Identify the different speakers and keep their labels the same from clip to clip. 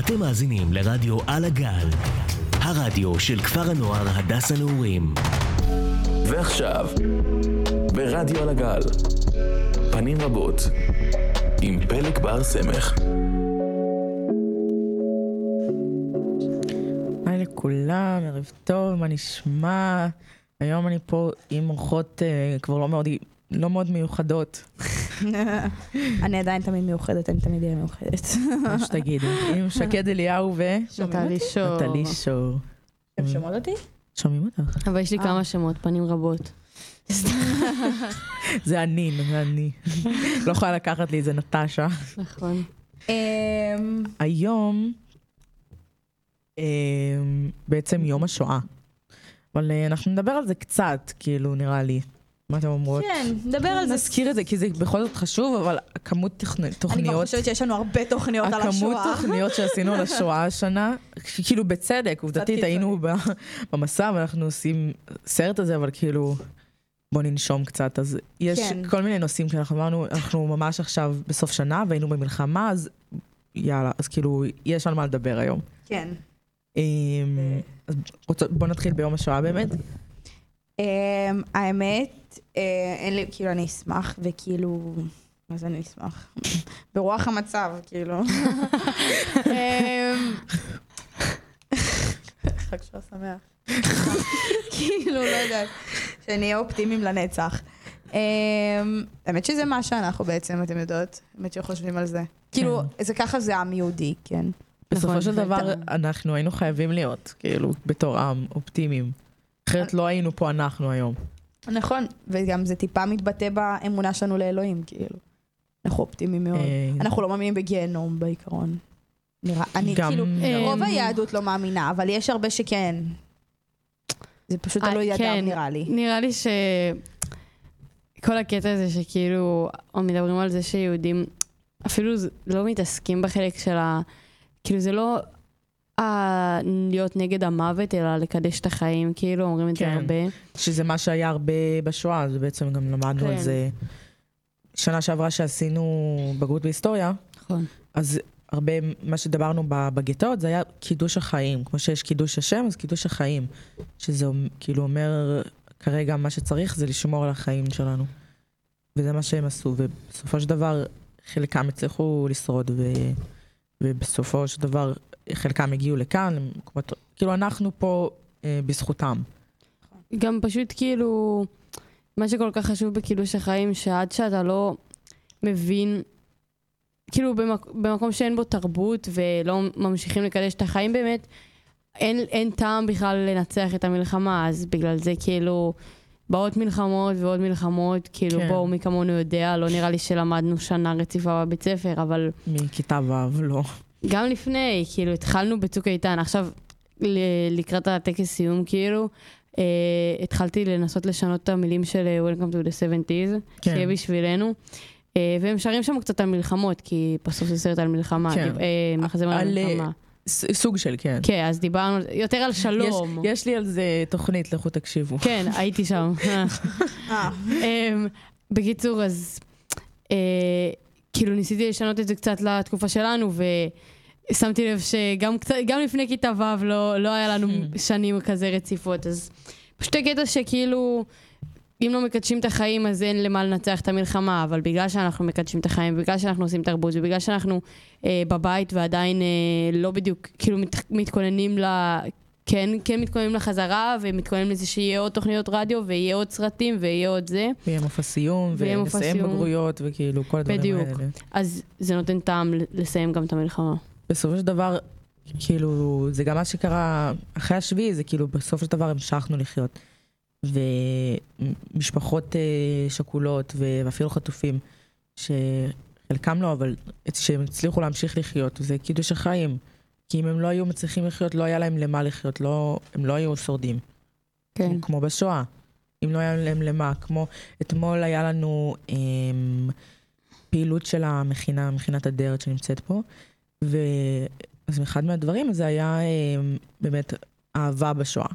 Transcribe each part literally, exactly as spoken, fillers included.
Speaker 1: אתם מאזינים לרדיו על הגל, הרדיו של כפר הנוער הדס הנעורים.
Speaker 2: ועכשיו, ברדיו על הגל, פנים רבות, עם פלג בר סמך.
Speaker 3: היי לכולם, ערב טוב, מה נשמע? היום אני פה עם אורחות uh, כבר לא מאוד, לא מאוד מיוחדות.
Speaker 4: אני עדיין תמיד מיוחדת, אני תמיד אהיה מיוחדת.
Speaker 3: מה שתגידי, עם שקד אליהו ו...
Speaker 4: נטלי שור.
Speaker 3: נטלי שור.
Speaker 4: אתם שומעות אותי?
Speaker 3: שומעים אותך.
Speaker 5: אבל יש לי כמה שמות, פנים רבות.
Speaker 3: זה אני, זה אני. לא יכולה לקחת לי, זה נטשה.
Speaker 5: נכון.
Speaker 3: היום, בעצם יום השואה. אבל אנחנו נדבר על זה קצת, כאילו, נראה לי. מה אתם אומרות?
Speaker 4: כן, נדבר על זה.
Speaker 3: נזכיר את זה, כי זה בכל זאת חשוב, אבל הכמות תוכניות...
Speaker 4: אני כבר חושבת שיש לנו הרבה תוכניות על השואה.
Speaker 3: הכמות תוכניות שעשינו על השואה השנה, כאילו בצדק, עובדתית, היינו במסע, ואנחנו עושים סרט הזה, אבל כאילו, בוא ננשום קצת. אז יש כל מיני נושאים, כי אנחנו אמרנו, אנחנו ממש עכשיו בסוף שנה, והיינו במלחמה, אז יאללה, אז כאילו, יש על מה לדבר היום.
Speaker 4: כן.
Speaker 3: אז בוא נתחיל ביום השואה באמת.
Speaker 4: האמת, אין לי, כאילו אני אשמח, וכאילו, מה זה אני אשמח? ברוח המצב, כאילו. חג שואה שמח. כאילו, לא יודעת, שנהיה אופטימיים לנצח. האמת שזה מה שאנחנו בעצם, אתם יודעות, האמת שחושבים על זה. כאילו, זה ככה זה עם יהודי, כן.
Speaker 3: בסופו של דבר, אנחנו היינו חייבים להיות, כאילו, בתור עם, אופטימיים. אחרת לא היינו פה אנחנו היום.
Speaker 4: נכון, וגם זה טיפה מתבטא באמונה שלנו לאלוהים, כאילו. אנחנו אופטימיים מאוד. אנחנו לא מאמינים בגיהנום בעיקרון. נראה, אני כאילו, רוב היהדות לא מאמינה, אבל יש הרבה שכן. זה פשוט לא ידע, נראה לי.
Speaker 5: נראה לי שכל הקטע הזה שכאילו, מדברים על זה שיהודים אפילו לא מתעסקים בחלק של ה... כאילו זה לא... להיות נגד המוות, אלא לקדש את החיים, כאילו אומרים את זה הרבה.
Speaker 3: שזה מה שהיה הרבה בשואה, אז בעצם גם למדנו על זה. שנה שעברה שעשינו בגרות בהיסטוריה, אז הרבה מה שדברנו בגטאות, זה היה קידוש החיים. כמו שיש קידוש השם, אז קידוש החיים. שזה כאילו אומר, כרגע מה שצריך זה לשמור על החיים שלנו. וזה מה שהם עשו, ובסופו של דבר חלקם הצליחו לשרוד, ובסופו של דבר חלקם הגיעו לכאן, כאילו אנחנו פה אה, בזכותם.
Speaker 5: גם פשוט כאילו, מה שכל כך חשוב בקידוש החיים, שעד שאתה לא מבין, כאילו במק, במקום שאין בו תרבות, ולא ממשיכים לקדש את החיים באמת, אין, אין טעם בכלל לנצח את המלחמה, אז בגלל זה כאילו, באות מלחמות ועוד מלחמות, כאילו כן. בואו מי כמונו יודע, לא נראה לי שלמדנו שנה רציפה בבית ספר, אבל...
Speaker 3: מכיתה ו' לא.
Speaker 5: גם לפני, כאילו, התחלנו בצוק איתן, עכשיו, לקראת הטקס סיום, כאילו, אה, התחלתי לנסות לשנות את המילים של Welcome to the שבעים, כן. שיהיה בשבילנו, אה, והם שרים שם קצת על מלחמות, כי בסוף זה סרט על מלחמה,
Speaker 3: כן.
Speaker 5: אה, מחזם על, על מלחמה.
Speaker 3: ס, סוג של, כן.
Speaker 5: כן, אז דיברנו יותר על שלום.
Speaker 3: יש, יש לי על זה תוכנית, לכו תקשיבו.
Speaker 5: כן, הייתי שם. אה. בקיצור, אז... אה, כאילו ניסיתי לשנות את זה קצת לתקופה שלנו, ושמתי לב שגם קצת, גם לפני כיתה ו' לא, לא היה לנו שנים כזה רציפות, אז פשוט הקטע שכאילו, אם לא מקדשים את החיים, אז אין למה לנצח את המלחמה, אבל בגלל שאנחנו מקדשים את החיים, בגלל שאנחנו עושים תרבות, ובגלל שאנחנו אה, בבית ועדיין אה, לא בדיוק, כאילו מת, מתכוננים ל... כן, כן מתכוננים לחזרה, ומתכוננים לזה שיהיה עוד תוכניות רדיו, ויהיה עוד סרטים, ויהיה עוד זה.
Speaker 3: ויהיה מופע סיום, ונסיים בגרויות, וכאילו כל הדברים האלה.
Speaker 5: בדיוק. אז זה נותן טעם לסיים גם את המלחמה.
Speaker 3: בסופו של דבר, כאילו, זה גם מה שקרה אחרי השביעי, זה כאילו, בסופו של דבר המשכנו לחיות. ומשפחות שכולות, ואפילו חטופים, שחלקם לא, אבל שהם הצליחו להמשיך לחיות, וזה קידוש החיים. כי אם הם לא היו מצליחים לחיות, לא היה להם למה לחיות, לא, הם לא היו שורדים.
Speaker 5: כן.
Speaker 3: כמו בשואה. אם לא היה להם למה, כמו אתמול היה לנו אמ, פעילות של המכינה, מכינת הדרת שנמצאת פה, ואז אחד מהדברים זה היה אמ, באמת אהבה בשואה.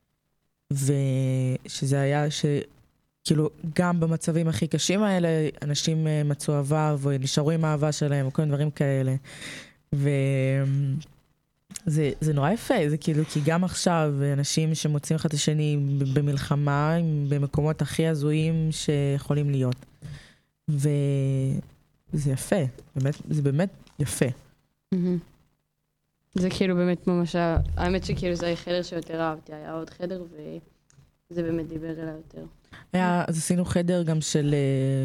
Speaker 3: ושזה היה שכאילו גם במצבים הכי קשים האלה, אנשים מצאו אהבה ונשארו עם האהבה שלהם, וכל דברים כאלה. ו... זה, זה נורא יפה, זה כאילו, כי גם עכשיו, אנשים שמוצאים אחד את השני במלחמה, במקומות הכי הזויים שיכולים להיות. וזה יפה, באמת, זה באמת יפה.
Speaker 5: זה כאילו באמת ממש, האמת שכאילו זה החדר שיותר אהבתי, היה עוד חדר וזה באמת דיבר אליי יותר.
Speaker 3: היה, אז עשינו חדר גם של,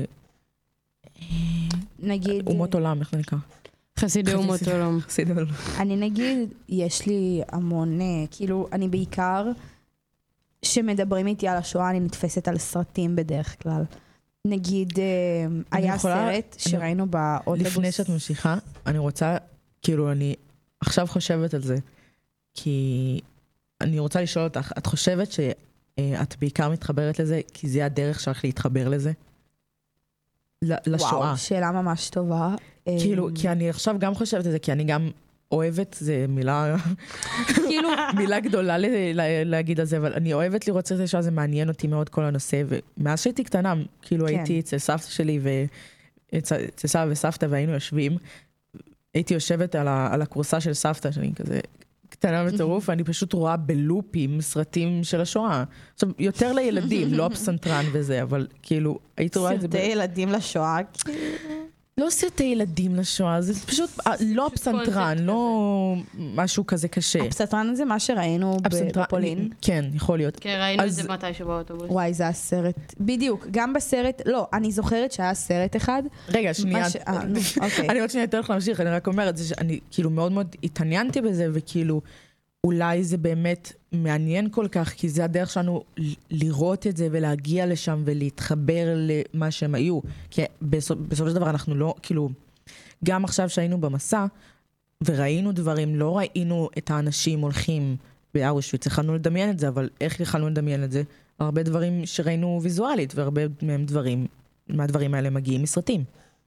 Speaker 4: נגיד,
Speaker 3: אומות עולם, איך זה נקרא?
Speaker 5: חסידי אומות עולם.
Speaker 3: חסידי עולם.
Speaker 4: אני נגיד, יש לי המון, כאילו, אני בעיקר, שמדברים איתי על השואה, אני נתפסת על סרטים בדרך כלל. נגיד, היה סרט שראינו באוטובוס.
Speaker 3: לפני שאת ממשיכה, אני רוצה, כאילו, אני עכשיו חושבת על זה, כי אני רוצה לשאול אותך, את חושבת שאת בעיקר מתחברת לזה, כי זה הדרך שלך להתחבר לזה? לשואה.
Speaker 4: וואו, שאלה ממש טובה.
Speaker 3: כאילו, כי אני עכשיו גם חושבת על זה, כי אני גם אוהבת, זה מילה, כאילו, מילה גדולה להגיד על זה, אבל אני אוהבת לראות סרטי שואה, זה מעניין אותי מאוד כל הנושא, ומאז שהייתי קטנה, כאילו הייתי אצל סבתא שלי, ואצל סבא וסבתא, והיינו יושבים, הייתי יושבת על הקורסה של סבתא, שאני כזה קטנה בטירוף, ואני פשוט רואה בלופים סרטים של השואה. עכשיו, יותר לילדים, לא הפסנתרן וזה, אבל כאילו, הייתי רואה את זה...
Speaker 4: סרטי ילדים לשואה,
Speaker 3: לא סרטי ילדים לשואה, זה פשוט לא הפסנתרן, לא משהו כזה קשה.
Speaker 4: הפסנתרן זה מה שראינו בפולין?
Speaker 3: כן, יכול להיות.
Speaker 5: כן, ראינו את זה מתישהו באוטובוס.
Speaker 4: וואי, זה הסרט. בדיוק, גם בסרט, לא, אני זוכרת שהיה סרט אחד.
Speaker 3: רגע, שנייה. אני עוד שנייה יותר לך להמשיך, אני רק אומרת, שאני כאילו מאוד מאוד התעניינתי בזה, וכאילו, אולי זה באמת מעניין כל כך, כי זה הדרך שלנו לראות את זה ולהגיע לשם ולהתחבר למה שהם היו. כי בסופ, בסופו של דבר אנחנו לא, כאילו, גם עכשיו שהיינו במסע וראינו דברים, לא ראינו את האנשים הולכים באושוויץ, יכלנו לדמיין את זה, אבל איך יכלנו לדמיין את זה? הרבה דברים שראינו ויזואלית, והרבה מהם דברים, מהדברים האלה מגיעים מסרטים.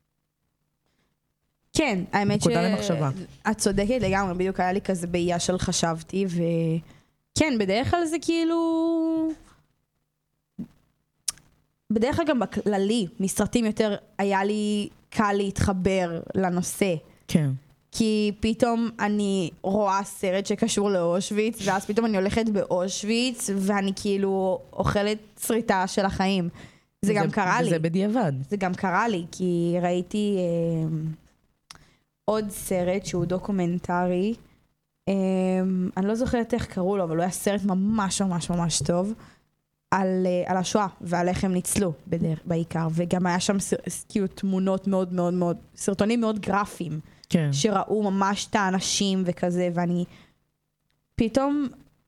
Speaker 4: כן, האמת שאת צודקת לגמרי, בדיוק היה לי כזה בעיה של חשבתי, וכן, בדרך כלל זה כאילו... בדרך כלל גם בכללי, מסרטים יותר היה לי קל להתחבר לנושא.
Speaker 3: כן.
Speaker 4: כי פתאום אני רואה סרט שקשור לאושוויץ, ואז פתאום אני הולכת באושוויץ, ואני כאילו אוכלת שריטה של החיים. זה גם קרה לי.
Speaker 3: וזה בדיעבד.
Speaker 4: זה גם קרה לי, כי ראיתי... עוד סרט שהוא דוקומנטרי, אני לא זוכרת איך קראו לו, אבל הוא היה סרט ממש ממש ממש טוב, על, על השואה ועל איך הם ניצלו בדרך, בעיקר, וגם היה שם כאילו תמונות מאוד מאוד מאוד, סרטונים מאוד גרפיים,
Speaker 3: כן.
Speaker 4: שראו ממש את האנשים וכזה, ואני פתאום,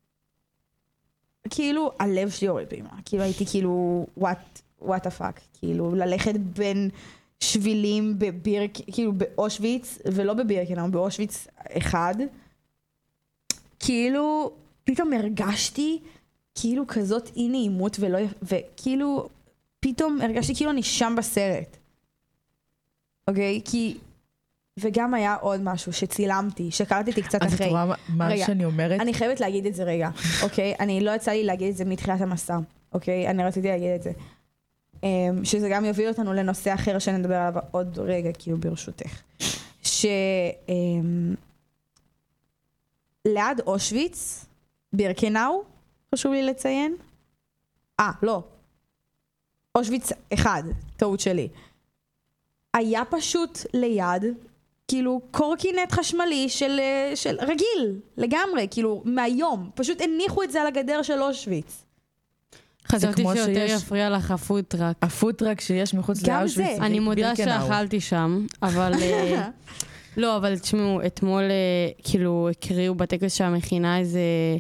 Speaker 4: כאילו הלב שלי יורד פעימה, כאילו הייתי כאילו, what, what the fuck, כאילו ללכת בין... שבילים בבירק, כאילו באושוויץ, ולא בבירקנאו, באושוויץ אחד. כאילו, פתאום הרגשתי כאילו כזאת אי נעימות, ולא, וכאילו, פתאום הרגשתי כאילו אני שם בסרט. אוקיי? כי, וגם היה עוד משהו שצילמתי, שקלטתי קצת אחרי.
Speaker 3: אז את רואה מה
Speaker 4: רגע,
Speaker 3: שאני אומרת?
Speaker 4: אני חייבת להגיד את זה רגע, אוקיי? אני לא יצא לי להגיד את זה מתחילת המסע, אוקיי? אני רציתי להגיד את זה. שזה גם יוביל אותנו לנושא אחר שנדבר עליו עוד רגע, כאילו ברשותך. שליד אושוויץ, בירקנאו, חשוב לי לציין. אה, לא. אושוויץ אחד, טעות שלי. היה פשוט ליד, כאילו קורקינט חשמלי של, של רגיל, לגמרי, כאילו מהיום. פשוט הניחו את זה על הגדר של אושוויץ.
Speaker 5: חשבתי שיותר יפריע לך הפוטרק.
Speaker 3: הפוטרק שיש מחוץ לאושוויץ.
Speaker 5: אני מודה שאכלתי שם, אבל... לא, אבל תשמעו, אתמול כאילו הקריאו בטקס שהמכינה איזה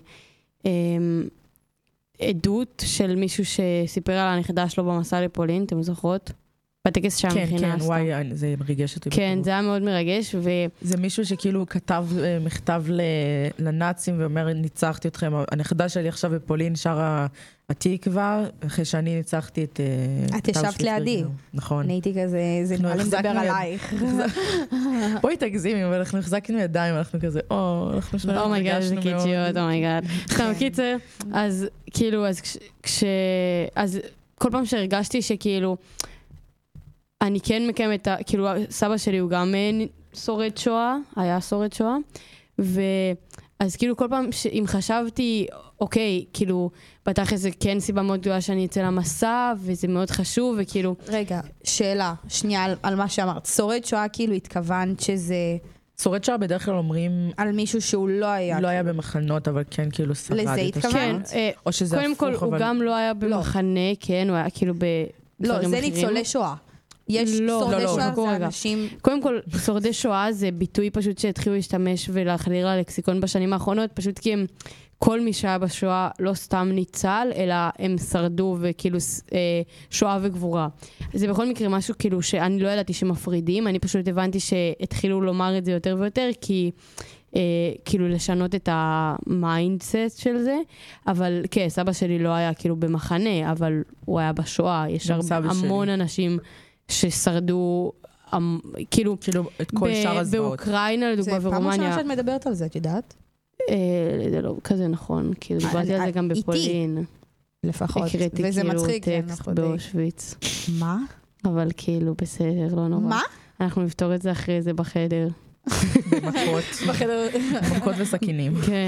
Speaker 5: עדות של מישהו שסיפר על הנכדה שלו במסע לפולין, אתם זוכרות? בטקס שהמכינה עשתה.
Speaker 3: כן, כן, וואי, זה מרגש אותי.
Speaker 5: כן, זה היה מאוד מרגש.
Speaker 3: זה מישהו שכאילו כתב מכתב לנאצים ואומר, ניצחתי אתכם. הנכדה שלי עכשיו בפולין שרה התקווה, אחרי שאני ניצחתי את...
Speaker 4: את ישבת לידי.
Speaker 3: נכון.
Speaker 4: אני הייתי כזה, זה נראה לי מדבר עלייך.
Speaker 3: בואי תגזימי, אבל אנחנו החזקנו ידיים, אנחנו כזה, או, אנחנו שני
Speaker 5: הרגשנו מאוד. אומייגד, זה קיצ'יות, אומייגד. סתם, קיצר, אז כאילו, אז כש... אז כל פעם שהרגשתי שכאילו... אני כן מקיימת את ה... כאילו, סבא שלי הוא גם שורד שואה, היה שורד שואה, אז כאילו כל פעם אם חשבתי, אוקיי, כאילו, בתכל'ס זה כן סיבה מאוד גדולה שאני אצא למסע, וזה מאוד חשוב, וכאילו...
Speaker 4: רגע, שאלה, שנייה על, על מה שאמרת. שורד שואה כאילו התכוונת שזה...
Speaker 3: שורד שואה בדרך כלל אומרים...
Speaker 4: על מישהו שהוא לא היה...
Speaker 3: לא היה במחנות, אבל כן כאילו שרד את השעה.
Speaker 4: לזה התכוונת?
Speaker 5: כן,
Speaker 3: או שזה הפוך,
Speaker 5: קודם כל, הוא גם לא היה במחנה, כן, הוא היה כאילו בדברים אחרים.
Speaker 4: לא, זה ניצולי שואה. יש שורדי שואה, זה אנשים...
Speaker 5: קודם כל, שורדי שואה זה ביטוי פשוט שהתחילו להשתמש ולהחדיר ללקסיקון בשנים האחרונות, פשוט כי הם, כל מי שהיה בשואה לא סתם ניצל, אלא הם שרדו וכאילו שואה וגבורה. זה בכל מקרה משהו כאילו שאני לא ידעתי שמפרידים, אני פשוט הבנתי שהתחילו לומר את זה יותר ויותר, כי... כאילו לשנות את המיינדסט של זה, אבל כן, סבא שלי לא היה כאילו במחנה, אבל הוא היה בשואה, יש המון אנשים ששרדו, כאילו,
Speaker 3: את כל שאר הזוועות.
Speaker 5: באוקראינה, לדוגמה, ברומניה.
Speaker 4: זה פעם ראשונה שאת מדברת על זה, את יודעת?
Speaker 5: זה לא כזה נכון, כאילו, דיברתי על זה גם בפולין.
Speaker 4: לפחות,
Speaker 5: וזה מצחיק. הקראתי כאילו טקסט באושוויץ.
Speaker 4: מה?
Speaker 5: אבל כאילו, בסדר, לא נורא.
Speaker 4: מה?
Speaker 5: אנחנו נפתור את זה אחרי זה בחדר.
Speaker 3: במכות. בחדר. מכות וסכינים.
Speaker 5: כן.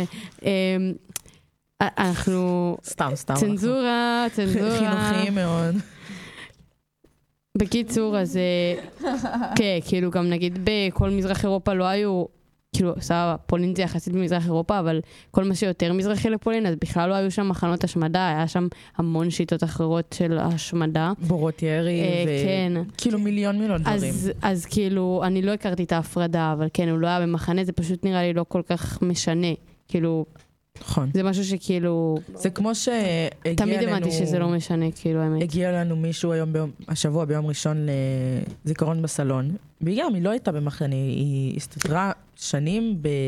Speaker 5: אנחנו...
Speaker 3: סתם, סתם.
Speaker 5: צנזורה, צנזורה.
Speaker 3: חינוכיים מאוד.
Speaker 5: בקיצור, אז כן, כאילו גם נגיד בכל מזרח אירופה לא היו, כאילו, סבבה, פולין זה יחסית במזרח אירופה, אבל כל מה שיותר מזרחי לפולין, אז בכלל לא היו שם מחנות השמדה, היה שם המון שיטות אחרות של השמדה.
Speaker 3: בורות ירי, וכאילו מיליון מיליון דברים.
Speaker 5: אז כאילו, אני לא הכרתי את ההפרדה, אבל כן, הוא לא היה במחנה, זה פשוט נראה לי לא כל כך משנה, כאילו...
Speaker 3: נכון.
Speaker 5: זה משהו שכאילו...
Speaker 3: זה כמו שהגיע לנו...
Speaker 5: תמיד הבנתי שזה לא משנה, כאילו, האמת.
Speaker 3: הגיע לנו מישהו היום, ביום, השבוע, ביום ראשון, לזיכרון בסלון. והיא גם, היא לא הייתה במחנה, היא הסתדרה שנים ב...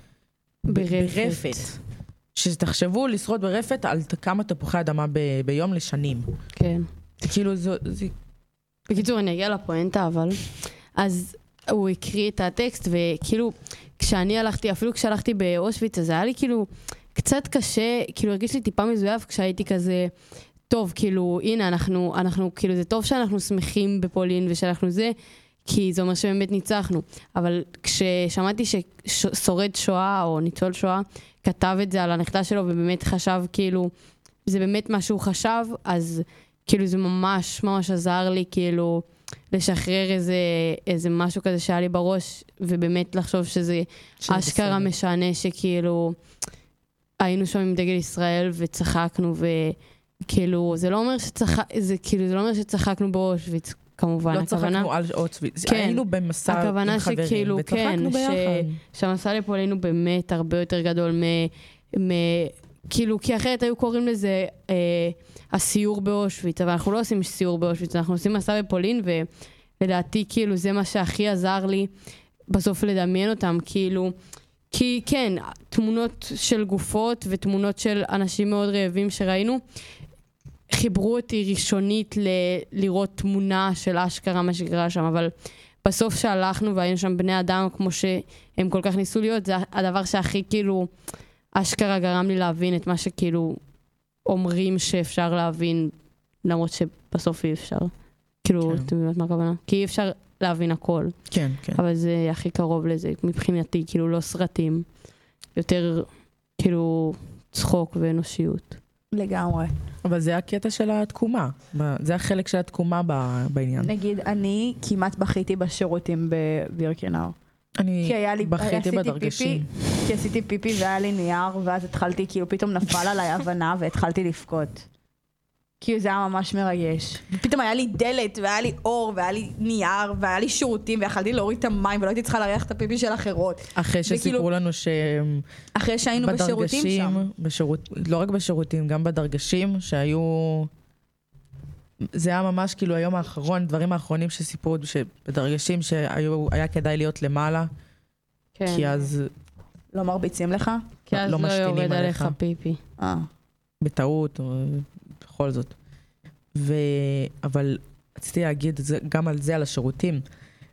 Speaker 5: ברפת.
Speaker 3: ברפת. שתחשבו לשרוד ברפת על כמה תפוחי אדמה ב... ביום לשנים.
Speaker 5: כן.
Speaker 3: כאילו, זו... זה...
Speaker 5: בקיצור, אני אגיע לפואנטה, אבל... אז הוא הקריא את הטקסט, וכאילו, כשאני הלכתי, אפילו כשהלכתי באושוויץ, אז היה לי כאילו... קצת קשה, כאילו הרגיש לי טיפה מזויף כשהייתי כזה, טוב, כאילו, הנה, אנחנו, אנחנו, כאילו, זה טוב שאנחנו שמחים בפולין ושאנחנו זה, כי זה אומר שבאמת ניצחנו. אבל כששמעתי ששורד שואה או ניצול שואה כתב את זה על הנכדה שלו ובאמת חשב, כאילו, זה באמת מה שהוא חשב, אז כאילו זה ממש ממש עזר לי, כאילו, לשחרר איזה, איזה משהו כזה שהיה לי בראש, ובאמת לחשוב שזה אשכרה משענה שכאילו... היינו שם עם דגל ישראל וצחקנו, וכאילו, זה לא אומר שצחק, זה כאילו, זה לא אומר שצחקנו באושוויץ, כמובן.
Speaker 3: לא
Speaker 5: הכוונה,
Speaker 3: צחקנו על אושוויץ,
Speaker 5: כן,
Speaker 3: היינו במסע עם חברים,
Speaker 5: שכאילו,
Speaker 3: וצחקנו
Speaker 5: כן,
Speaker 3: ביחד.
Speaker 5: ש, שהמסע לפולין הוא באמת הרבה יותר גדול מ... מ כאילו, כי אחרת היו קוראים לזה אה, הסיור באושוויץ, אבל אנחנו לא עושים סיור באושוויץ, אנחנו עושים מסע בפולין, ולדעתי, כאילו, זה מה שהכי עזר לי בסוף לדמיין אותם, כאילו... כי כן, תמונות של גופות ותמונות של אנשים מאוד רעבים שראינו, חיברו אותי ראשונית ל- לראות תמונה של אשכרה מה שקרה שם, אבל בסוף שהלכנו והיינו שם בני אדם כמו שהם כל כך ניסו להיות, זה הדבר שהכי כאילו אשכרה גרם לי להבין את מה שכאילו אומרים שאפשר להבין, למרות שבסוף אי אפשר. כאילו, כן. אתם יודעת מה הכוונה? כי אי אפשר... להבין הכל.
Speaker 3: כן, כן.
Speaker 5: אבל זה הכי קרוב לזה, מבחינתי, כאילו לא סרטים, יותר כאילו צחוק ואנושיות.
Speaker 4: לגמרי.
Speaker 3: אבל זה הקטע של התקומה, זה החלק של התקומה בעניין.
Speaker 4: נגיד, אני כמעט בכיתי בשירותים בבירקנאו.
Speaker 3: אני בכיתי בדרגשים.
Speaker 4: כי עשיתי פיפי והיה לי נייר, ואז התחלתי, כאילו פתאום נפל עליי הבנה והתחלתי לבכות. כי זה היה ממש מרגש. פתאום היה לי דלת, והיה לי אור, והיה לי נייר, והיה לי שירותים, ויכלתי להוריד את המים, ולא הייתי צריכה להריח את הפיפי של אחרות.
Speaker 3: אחרי שסיפרו לנו ש...
Speaker 4: אחרי שהיינו בשירותים שם.
Speaker 3: בשירות... לא רק בשירותים, גם בדרגשים, שהיו... זה היה ממש כאילו היום האחרון, דברים האחרונים שסיפרו בדרגשים, שהיה כדאי להיות למעלה.
Speaker 5: כן.
Speaker 3: כי אז...
Speaker 4: לא מרביצים לך?
Speaker 5: כי אז לא יורד עליך פיפי.
Speaker 4: אה.
Speaker 3: בטעות, או... בכל זאת. ו... אבל רציתי להגיד גם על זה, על השירותים,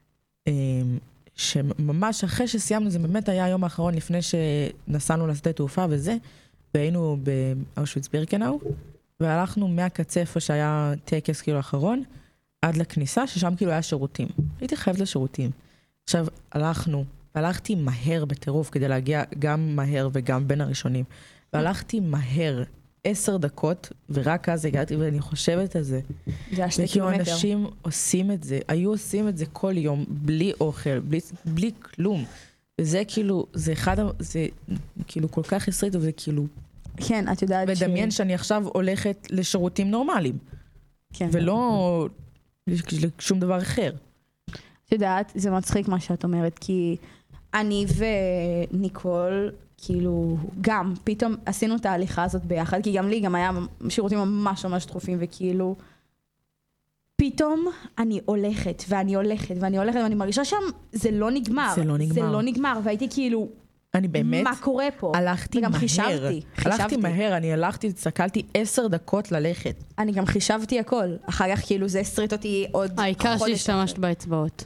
Speaker 3: שממש אחרי שסיימנו, זה באמת היה היום האחרון לפני שנסענו לשדה תעופה וזה, והיינו באושוויץ בירקנאו, והלכנו מהקצה איפה שהיה טקס כאילו האחרון, עד לכניסה, ששם כאילו היה שירותים. הייתי חייבת לשירותים. עכשיו הלכנו והלכתי מהר בטירוף כדי להגיע גם מהר וגם בין הראשונים. והלכתי מהר, עשר דקות, ורק אז הגעתי ואני חושבת על זה.
Speaker 4: זה השתי קילומטר.
Speaker 3: וכאילו אנשים עושים את זה, היו עושים את זה כל יום, בלי אוכל, בלי, בלי כלום. וזה כאילו, זה אחד, זה כאילו כל כך הסריט, וזה כאילו...
Speaker 4: כן, את יודעת
Speaker 3: ש... ודמיין שאני עכשיו הולכת לשירותים נורמליים. כן. ולא לשום דבר אחר.
Speaker 4: את יודעת, זה מצחיק מה שאת אומרת, כי אני וניקול, כאילו, גם, פתאום עשינו את ההליכה הזאת ביחד, כי גם לי גם היה שירותים ממש ממש דחופים, וכאילו, פתאום אני הולכת, ואני הולכת, ואני הולכת, ואני מרגישה שם, זה לא נגמר.
Speaker 3: זה לא נגמר.
Speaker 4: זה לא נגמר, והייתי כאילו,
Speaker 3: אני באמת,
Speaker 4: מה קורה פה?
Speaker 3: הלכתי
Speaker 4: וגם
Speaker 3: מהר.
Speaker 4: חישבתי.
Speaker 3: הלכתי מהר, אני הלכתי, צקלתי עשר דקות ללכת.
Speaker 4: אני גם חישבתי הכל. אחר כך כאילו זה הסריט אותי עוד חודש.
Speaker 5: העיקר שהשתמשת באצבעות.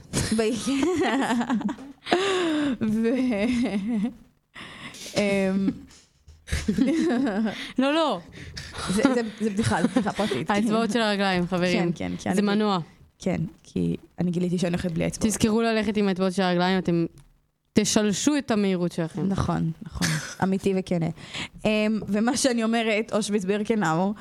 Speaker 4: ו...
Speaker 5: לא, לא.
Speaker 4: זה בדיחה, זה בדיחה פרטית.
Speaker 5: האצבעות של הרגליים, חברים.
Speaker 4: כן, כן.
Speaker 5: זה מנוע.
Speaker 4: כן, כי אני גיליתי שאני הולכת בלי אצבעות.
Speaker 5: תזכרו ללכת עם האצבעות של הרגליים, אתם תשלשו את המהירות שלכם.
Speaker 4: נכון, נכון. אמיתי וכנה. ומה שאני אומרת, אושוויץ בירקנאו,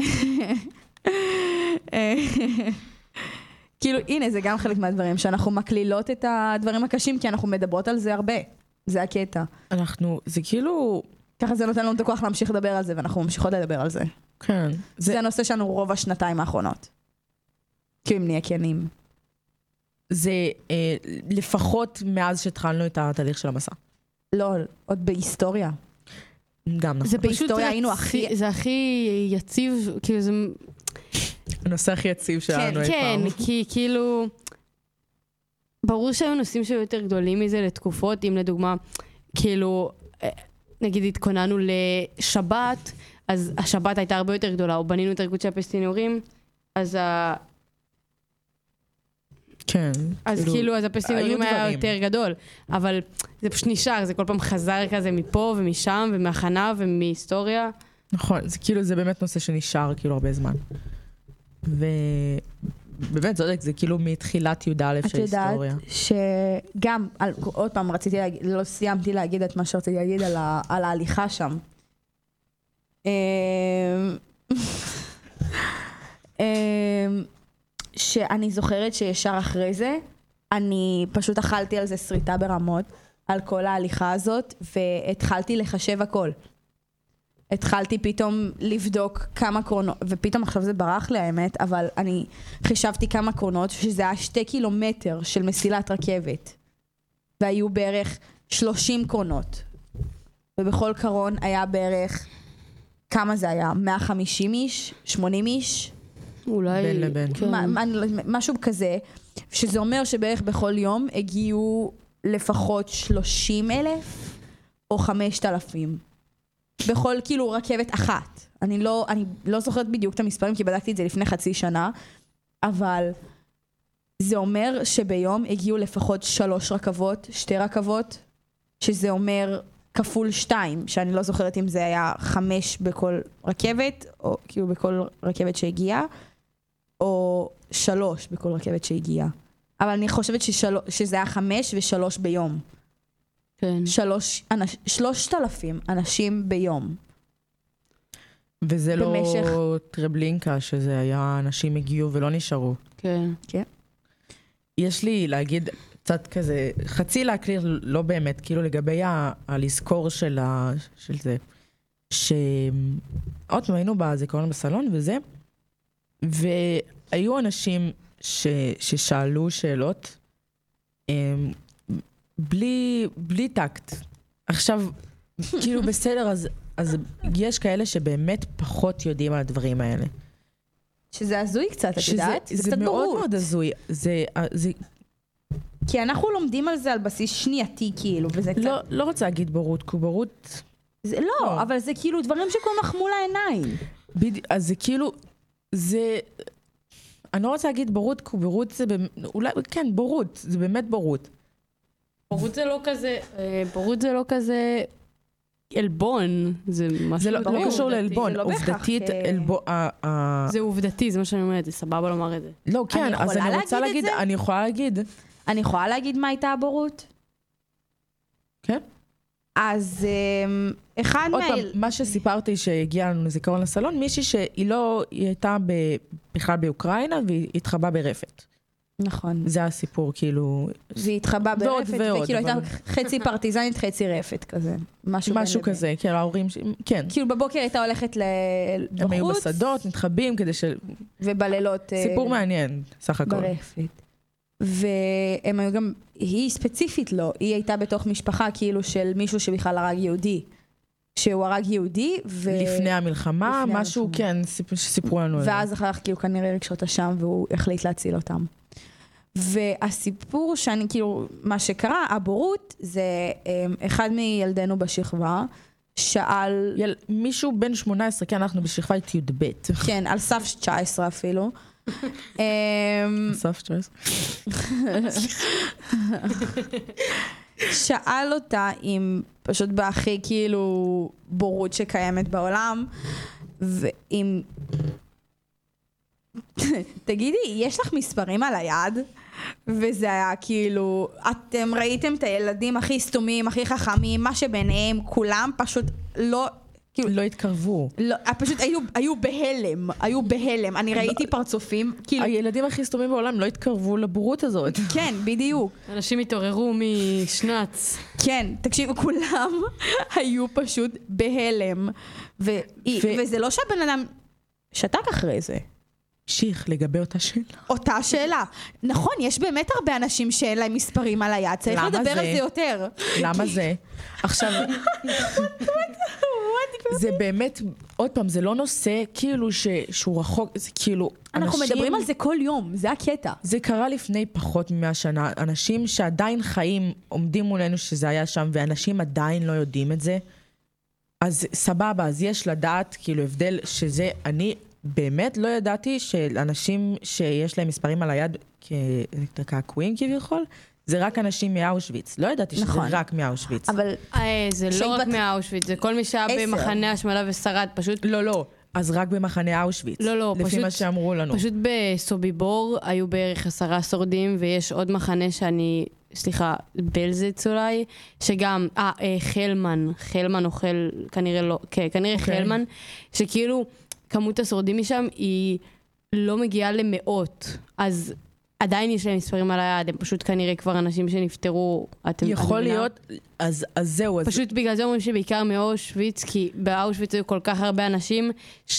Speaker 4: כאילו, הנה, זה גם חלק מהדברים, שאנחנו מקלילות את הדברים הקשים, כי אנחנו מדברות על זה הרבה. זה הקטע.
Speaker 3: אנחנו, זה כאילו...
Speaker 4: ככה זה נותן לנו את הכוח להמשיך לדבר על זה, ואנחנו ממשיכות לדבר על זה.
Speaker 3: כן.
Speaker 4: זה, זה הנושא שלנו רוב השנתיים האחרונות. כאילו, אם נהיה כנים.
Speaker 3: זה אה, לפחות מאז שהתחלנו את התהליך של המסע.
Speaker 4: לא, עוד בהיסטוריה.
Speaker 3: גם נכון.
Speaker 5: זה
Speaker 4: בהיסטוריה היינו הכי...
Speaker 5: זה הכי יציב, כאילו זה...
Speaker 3: הנושא הכי יציב שלנו אי פעם.
Speaker 5: כן, כי כאילו... ברור שהיו נושאים שהיו יותר גדולים מזה לתקופות, אם לדוגמה, כאילו, נגיד התכוננו לשבת, אז השבת הייתה הרבה יותר גדולה, או בנינו את ארגון של הפסטינורים, אז ה...
Speaker 3: כן.
Speaker 5: אז כאילו, כאילו אז הפסטינורים היה יותר גדול, אבל זה פשוט נשאר, זה כל פעם חזר כזה מפה ומשם, ומהכנה ומהיסטוריה. נכון,
Speaker 3: זה כאילו, זה באמת נושא שנשאר כאילו הרבה זמן. ובאמת, צודק, זה כאילו מתחילת י"א של היסטוריה.
Speaker 4: את יודעת שגם, עוד פעם רציתי להגיד, לא סיימתי להגיד את מה שרציתי להגיד על, ה, על ההליכה שם. שאני זוכרת שישר אחרי זה, אני פשוט אכלתי על זה שריטה ברמות, על כל ההליכה הזאת, והתחלתי לחשב הכל. התחלתי פתאום לבדוק כמה קרונות, ופתאום עכשיו זה ברח לי האמת, אבל אני חישבתי כמה קרונות, שזה היה שתי קילומטר של מסילת רכבת, והיו בערך שלושים קרונות, ובכל קרון היה בערך, כמה זה היה? מאה וחמישים איש? שמונים איש?
Speaker 5: אולי...
Speaker 3: בין לבין.
Speaker 5: כן.
Speaker 4: משהו כזה, שזה אומר שבערך בכל יום הגיעו לפחות שלושים אלף או חמשת אלפים. בכל כאילו רכבת אחת. אני לא, אני לא זוכרת בדיוק את המספרים, כי בדקתי את זה לפני חצי שנה, אבל זה אומר שביום הגיעו לפחות שלוש רכבות, שתי רכבות, שזה אומר כפול שתיים, שאני לא זוכרת אם זה היה חמש בכל רכבת, או כאילו בכל רכבת שהגיעה, או שלוש בכל רכבת שהגיעה. אבל אני חושבת ששל... שזה היה חמש ושלוש ביום.
Speaker 5: כן.
Speaker 4: שלוש, אנש, שלושת אלפים אנשים ביום.
Speaker 3: וזה
Speaker 4: במשך...
Speaker 3: לא טרבלינקה, שזה היה, אנשים הגיעו ולא נשארו.
Speaker 5: כן.
Speaker 4: כן.
Speaker 3: יש לי להגיד קצת כזה, חצי להקליר, לא באמת, כאילו לגבי ה- הלזכור של, ה- של זה, שעוד פעם היינו בזיכרון בסלון וזה, והיו אנשים ש- ששאלו שאלות, הם, בלי, בלי טקט. עכשיו, כאילו בסדר, אז, אז יש כאלה שבאמת פחות יודעים על הדברים האלה.
Speaker 4: שזה הזוי קצת, את יודעת?
Speaker 3: זה, זה, זה מאוד מאוד הזוי. זה, זה...
Speaker 4: כי אנחנו לומדים על זה על בסיס שנייתי, כאילו, וזה קצת...
Speaker 3: לא, לא רוצה להגיד בורות, כי בורות...
Speaker 4: זה, לא, לא, אבל זה כאילו דברים שקוראים לך מול העיניים.
Speaker 3: בדיוק, אז זה כאילו, זה... אני לא רוצה להגיד בורות, כי בורות זה... אולי, כן, בורות, זה באמת בורות.
Speaker 5: בורות זה לא כזה... בורות זה לא כזה... אלבון, זה משהו...
Speaker 3: זה לא קשור לאלבון, עובדתית, אלבון...
Speaker 5: זה עובדתי, זה מה שאני אומרת, זה סבבה לומר את זה.
Speaker 3: לא, כן, אז אני רוצה להגיד, אני יכולה להגיד...
Speaker 4: אני יכולה להגיד מה הייתה הבורות? אז אחד
Speaker 3: עוד פעם, מה שסיפרתי שהגיע לנו לזיכרון לסלון, מישהי שהיא לא, היא הייתה בכלל באוקראינה, והיא התחבאה ברפת.
Speaker 4: נכון.
Speaker 3: זה הסיפור, כאילו...
Speaker 4: והיא התחבאה ברפת, וכאילו הייתה חצי פרטיזנית, חצי רפת כזה.
Speaker 3: משהו כזה, כאילו ההורים, כן.
Speaker 4: כאילו בבוקר הייתה הולכת בחוץ.
Speaker 3: הם היו בשדות, מתחבאים כדי ש...
Speaker 4: ובלילות...
Speaker 3: סיפור מעניין, סך הכל.
Speaker 4: ברפת. והם היו גם, היא ספציפית לא, היא הייתה בתוך משפחה כאילו של מישהו שבכלל הרג יהודי. שהוא הרג יהודי ו...
Speaker 3: לפני המלחמה, לפני משהו, המלחמה. כן, שסיפרו לנו.
Speaker 4: ואז אחר כך כאילו כנראה רגשות אשם והוא החליט להציל אותם. והסיפור שאני כאילו, מה שקרה, הבורות, זה אחד מילדינו בשכבה, שאל...
Speaker 3: יל... מישהו בן שמונה עשרה, כן, אנחנו בשכבה י' ב'.
Speaker 4: כן, על סף תשע עשרה אפילו.
Speaker 3: סף תשע עשרה.
Speaker 4: שאל אותה אם פשוט בהכי כאילו בורות שקיימת בעולם, ואם... תגידי, יש לך מספרים על היד? וזה היה כאילו, אתם ראיתם את הילדים הכי סתומים, הכי חכמים, מה שביניהם, כולם פשוט לא... כאילו,
Speaker 3: לא התקרבו.
Speaker 4: לא, פשוט היו, היו בהלם, היו בהלם. אני ראיתי פרצופים, כאילו...
Speaker 3: הילדים הכי סתומים בעולם לא התקרבו לבורות הזאת.
Speaker 4: כן, בדיוק.
Speaker 5: אנשים התעוררו משנץ.
Speaker 4: כן, תקשיבו, כולם היו פשוט בהלם. ו... ו... וזה לא שהבן אדם שתק אחרי זה.
Speaker 3: שיח לגבי אותה שאלה.
Speaker 4: אותה שאלה. נכון, יש באמת הרבה אנשים שאין להם מספרים על היד. צריך לדבר על זה יותר.
Speaker 3: למה זה? עכשיו... זה באמת, עוד פעם, זה לא נושא כאילו שהוא רחוק, זה כאילו...
Speaker 4: אנחנו מדברים על זה כל יום, זה הקטע.
Speaker 3: זה קרה לפני פחות ממאה שנה. אנשים שעדיין חיים עומדים מולנו שזה היה שם, ואנשים עדיין לא יודעים את זה. אז סבבה, אז יש לדעת, כאילו הבדל שזה, אני באמת לא ידעתי שאנשים שיש להם מספרים על היד כקעקועים כביכול, זה רק אנשים מאושוויץ. לא ידעתי שזה רק מאושוויץ.
Speaker 4: אבל...
Speaker 5: זה לא רק מאושוויץ, זה כל מי שהיה במחנה השמדה ושרד, פשוט...
Speaker 3: לא, לא. אז רק במחנה אושוויץ.
Speaker 5: לא, לא,
Speaker 3: לפי מה שאמרו לנו.
Speaker 5: פשוט בסוביבור היו בערך עשרה שורדים, ויש עוד מחנה שאני, סליחה, בלזץ אולי, שגם, אה, חלמן, חלמן אוכל, כנראה לא, כן, כנראה חלמן, שכאילו כמות השורדים משם היא לא מגיעה למאות, אז... עדיין יש להם מספרים על היד, הם פשוט כנראה כבר אנשים שנפטרו.
Speaker 3: יכול להיות, אז, אז זהו.
Speaker 5: פשוט אז... בגלל זה אומרים שבעיקר מאושוויץ, כי באושוויץ היו כל כך הרבה אנשים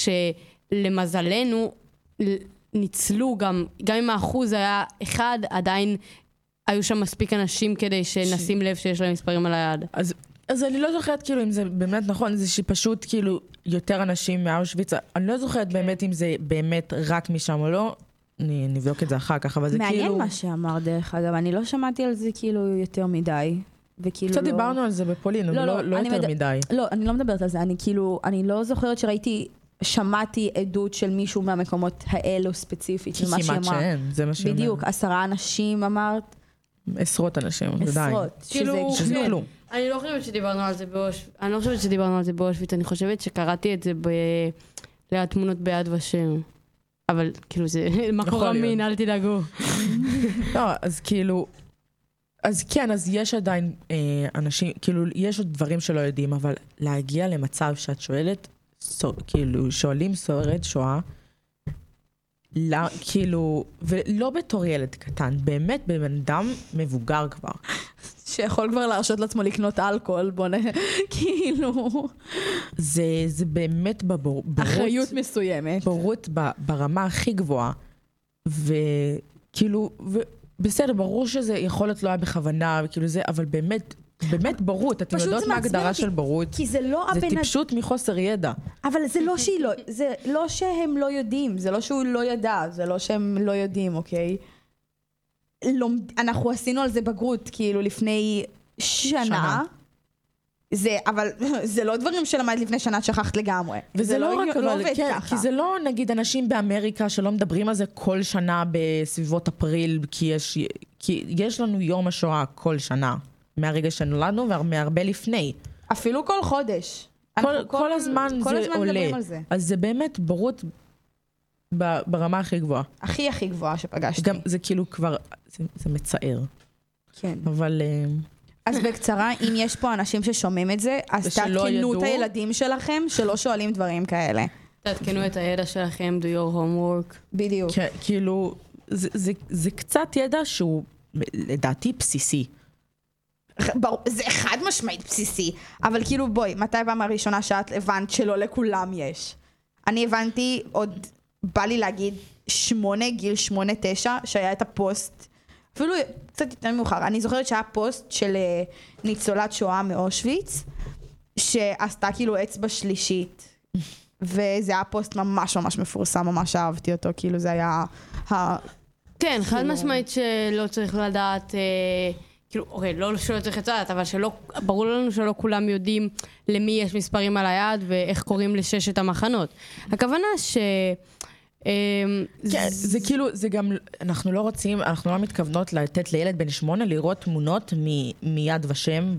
Speaker 5: שלמזלנו ניצלו גם, גם אם האחוז היה אחד, עדיין היו שם מספיק אנשים כדי שנשים לב שיש להם מספרים על היד.
Speaker 3: אז, אז אני לא זוכרת כאילו אם זה באמת נכון, זה שפשוט כאילו יותר אנשים מאושוויץ, אני לא זוכרת באמת אם זה באמת רק משם או לא, אני נבדוק את זה אחר כך, אבל זה כאילו...
Speaker 4: מעניין מה שאמר דרך אגב, אני לא שמעתי על זה כאילו יותר מדי, וכאילו
Speaker 3: קצת
Speaker 4: לא...
Speaker 3: דיברנו על זה בפולין, אבל לא, לא יותר מד... מדי.
Speaker 4: לא, אני לא מדברת על זה, אני כאילו, אני לא זוכרת שראיתי, שמעתי עדות של מישהו מהמקומות האלו ספציפית,
Speaker 3: כי כמעט שאין, זה מה שאומר.
Speaker 4: בדיוק, עשרה אנשים אמרת?
Speaker 3: עשרות אנשים,
Speaker 4: עשרות,
Speaker 3: זה די.
Speaker 5: כאילו,
Speaker 3: שזה
Speaker 5: כן.
Speaker 3: כלום.
Speaker 5: אני לא חושבת שדיברנו על זה באושוויץ, אני לא חושבת שדיברנו על זה באושוויץ, אני חושבת שקראתי את זה ב... ליד תמונות ביד ושם. אבל כאילו זה מקור אמין, אל תדאגו.
Speaker 3: לא, אז כאילו, אז כן, אז יש עדיין אה, אנשים, כאילו, יש עוד דברים שלא יודעים, אבל להגיע למצב שאת שואלת, סו, כאילו, שואלים שורד שואה, לא, כאילו, ולא בתור ילד קטן, באמת בבן אדם מבוגר כבר.
Speaker 4: שיכול כבר להרשות לעצמו לקנות אלכוהול, בוא נ... כאילו...
Speaker 3: זה, זה באמת בבורות...
Speaker 4: אחריות מסוימת.
Speaker 3: בורות ב, ברמה הכי גבוהה. וכאילו, ו, בסדר, ברור שזה יכול להיות לא היה בכוונה, וכאילו זה, אבל באמת, באמת בורות. אתם יודעות מה הגדרה של בורות?
Speaker 4: כי זה לא...
Speaker 3: זה טיפשות מחוסר ידע.
Speaker 4: אבל זה לא שהיא לא... זה לא שהם לא יודעים, זה לא שהוא לא ידע, זה לא שהם לא יודעים, אוקיי? אנחנו עשינו על זה בגרות, כאילו לפני שנה. שנה. זה, אבל זה לא דברים שלמד לפני שנה שכחת לגמרי.
Speaker 3: וזה לא רק, אבל, כן, כי זה לא נגיד אנשים באמריקה שלא מדברים על זה כל שנה בסביבות אפריל, כי יש, כי יש לנו יום השואה כל שנה, מהרגע שנולדנו והרבה לפני.
Speaker 4: אפילו כל חודש.
Speaker 3: כל, כל, כל הזמן כל זה הזמן עולה. זה. אז זה באמת בורות ברמה הכי גבוהה.
Speaker 4: הכי הכי גבוהה שפגשתי.
Speaker 3: גם זה כאילו כבר, זה, זה מצער.
Speaker 4: כן.
Speaker 3: אבל...
Speaker 4: אז בקצרה, אם יש פה אנשים ששומעים את זה, אז תעדכנו את הילדים שלכם שלא שואלים דברים כאלה.
Speaker 5: תעדכנו את הידע שלכם, do your homework.
Speaker 4: בדיוק.
Speaker 3: כאילו, זה קצת ידע שהוא לדעתי בסיסי.
Speaker 4: זה חד משמעית בסיסי, אבל כאילו בואי, מתי פעם הראשונה שאת הבנת שלא לכולם יש? אני הבנתי, עוד בא לי להגיד שמונה, גיל שמונה, תשע, שהיה את הפוסט, אפילו קצת יותר מאוחר, אני זוכרת שהיה פוסט של ניצולת שואה מאושוויץ, שעשתה כאילו אצבע שלישית, וזה היה פוסט ממש ממש מפורסם, ממש אהבתי אותו, כאילו זה היה...
Speaker 5: כן, חד משמעית שלא צריך לדעת... כאילו, אוקיי, לא שלא צריך לדעת, אבל שלא, ברור לנו שלא כולם יודעים למי יש מספרים על היד ואיך קוראים לששת המחנות. הכוונה ש...
Speaker 3: כן, זה כאילו, זה גם, אנחנו לא רוצים, אנחנו לא מתכוונות לתת לילד בן שמונה לראות תמונות מיד ושם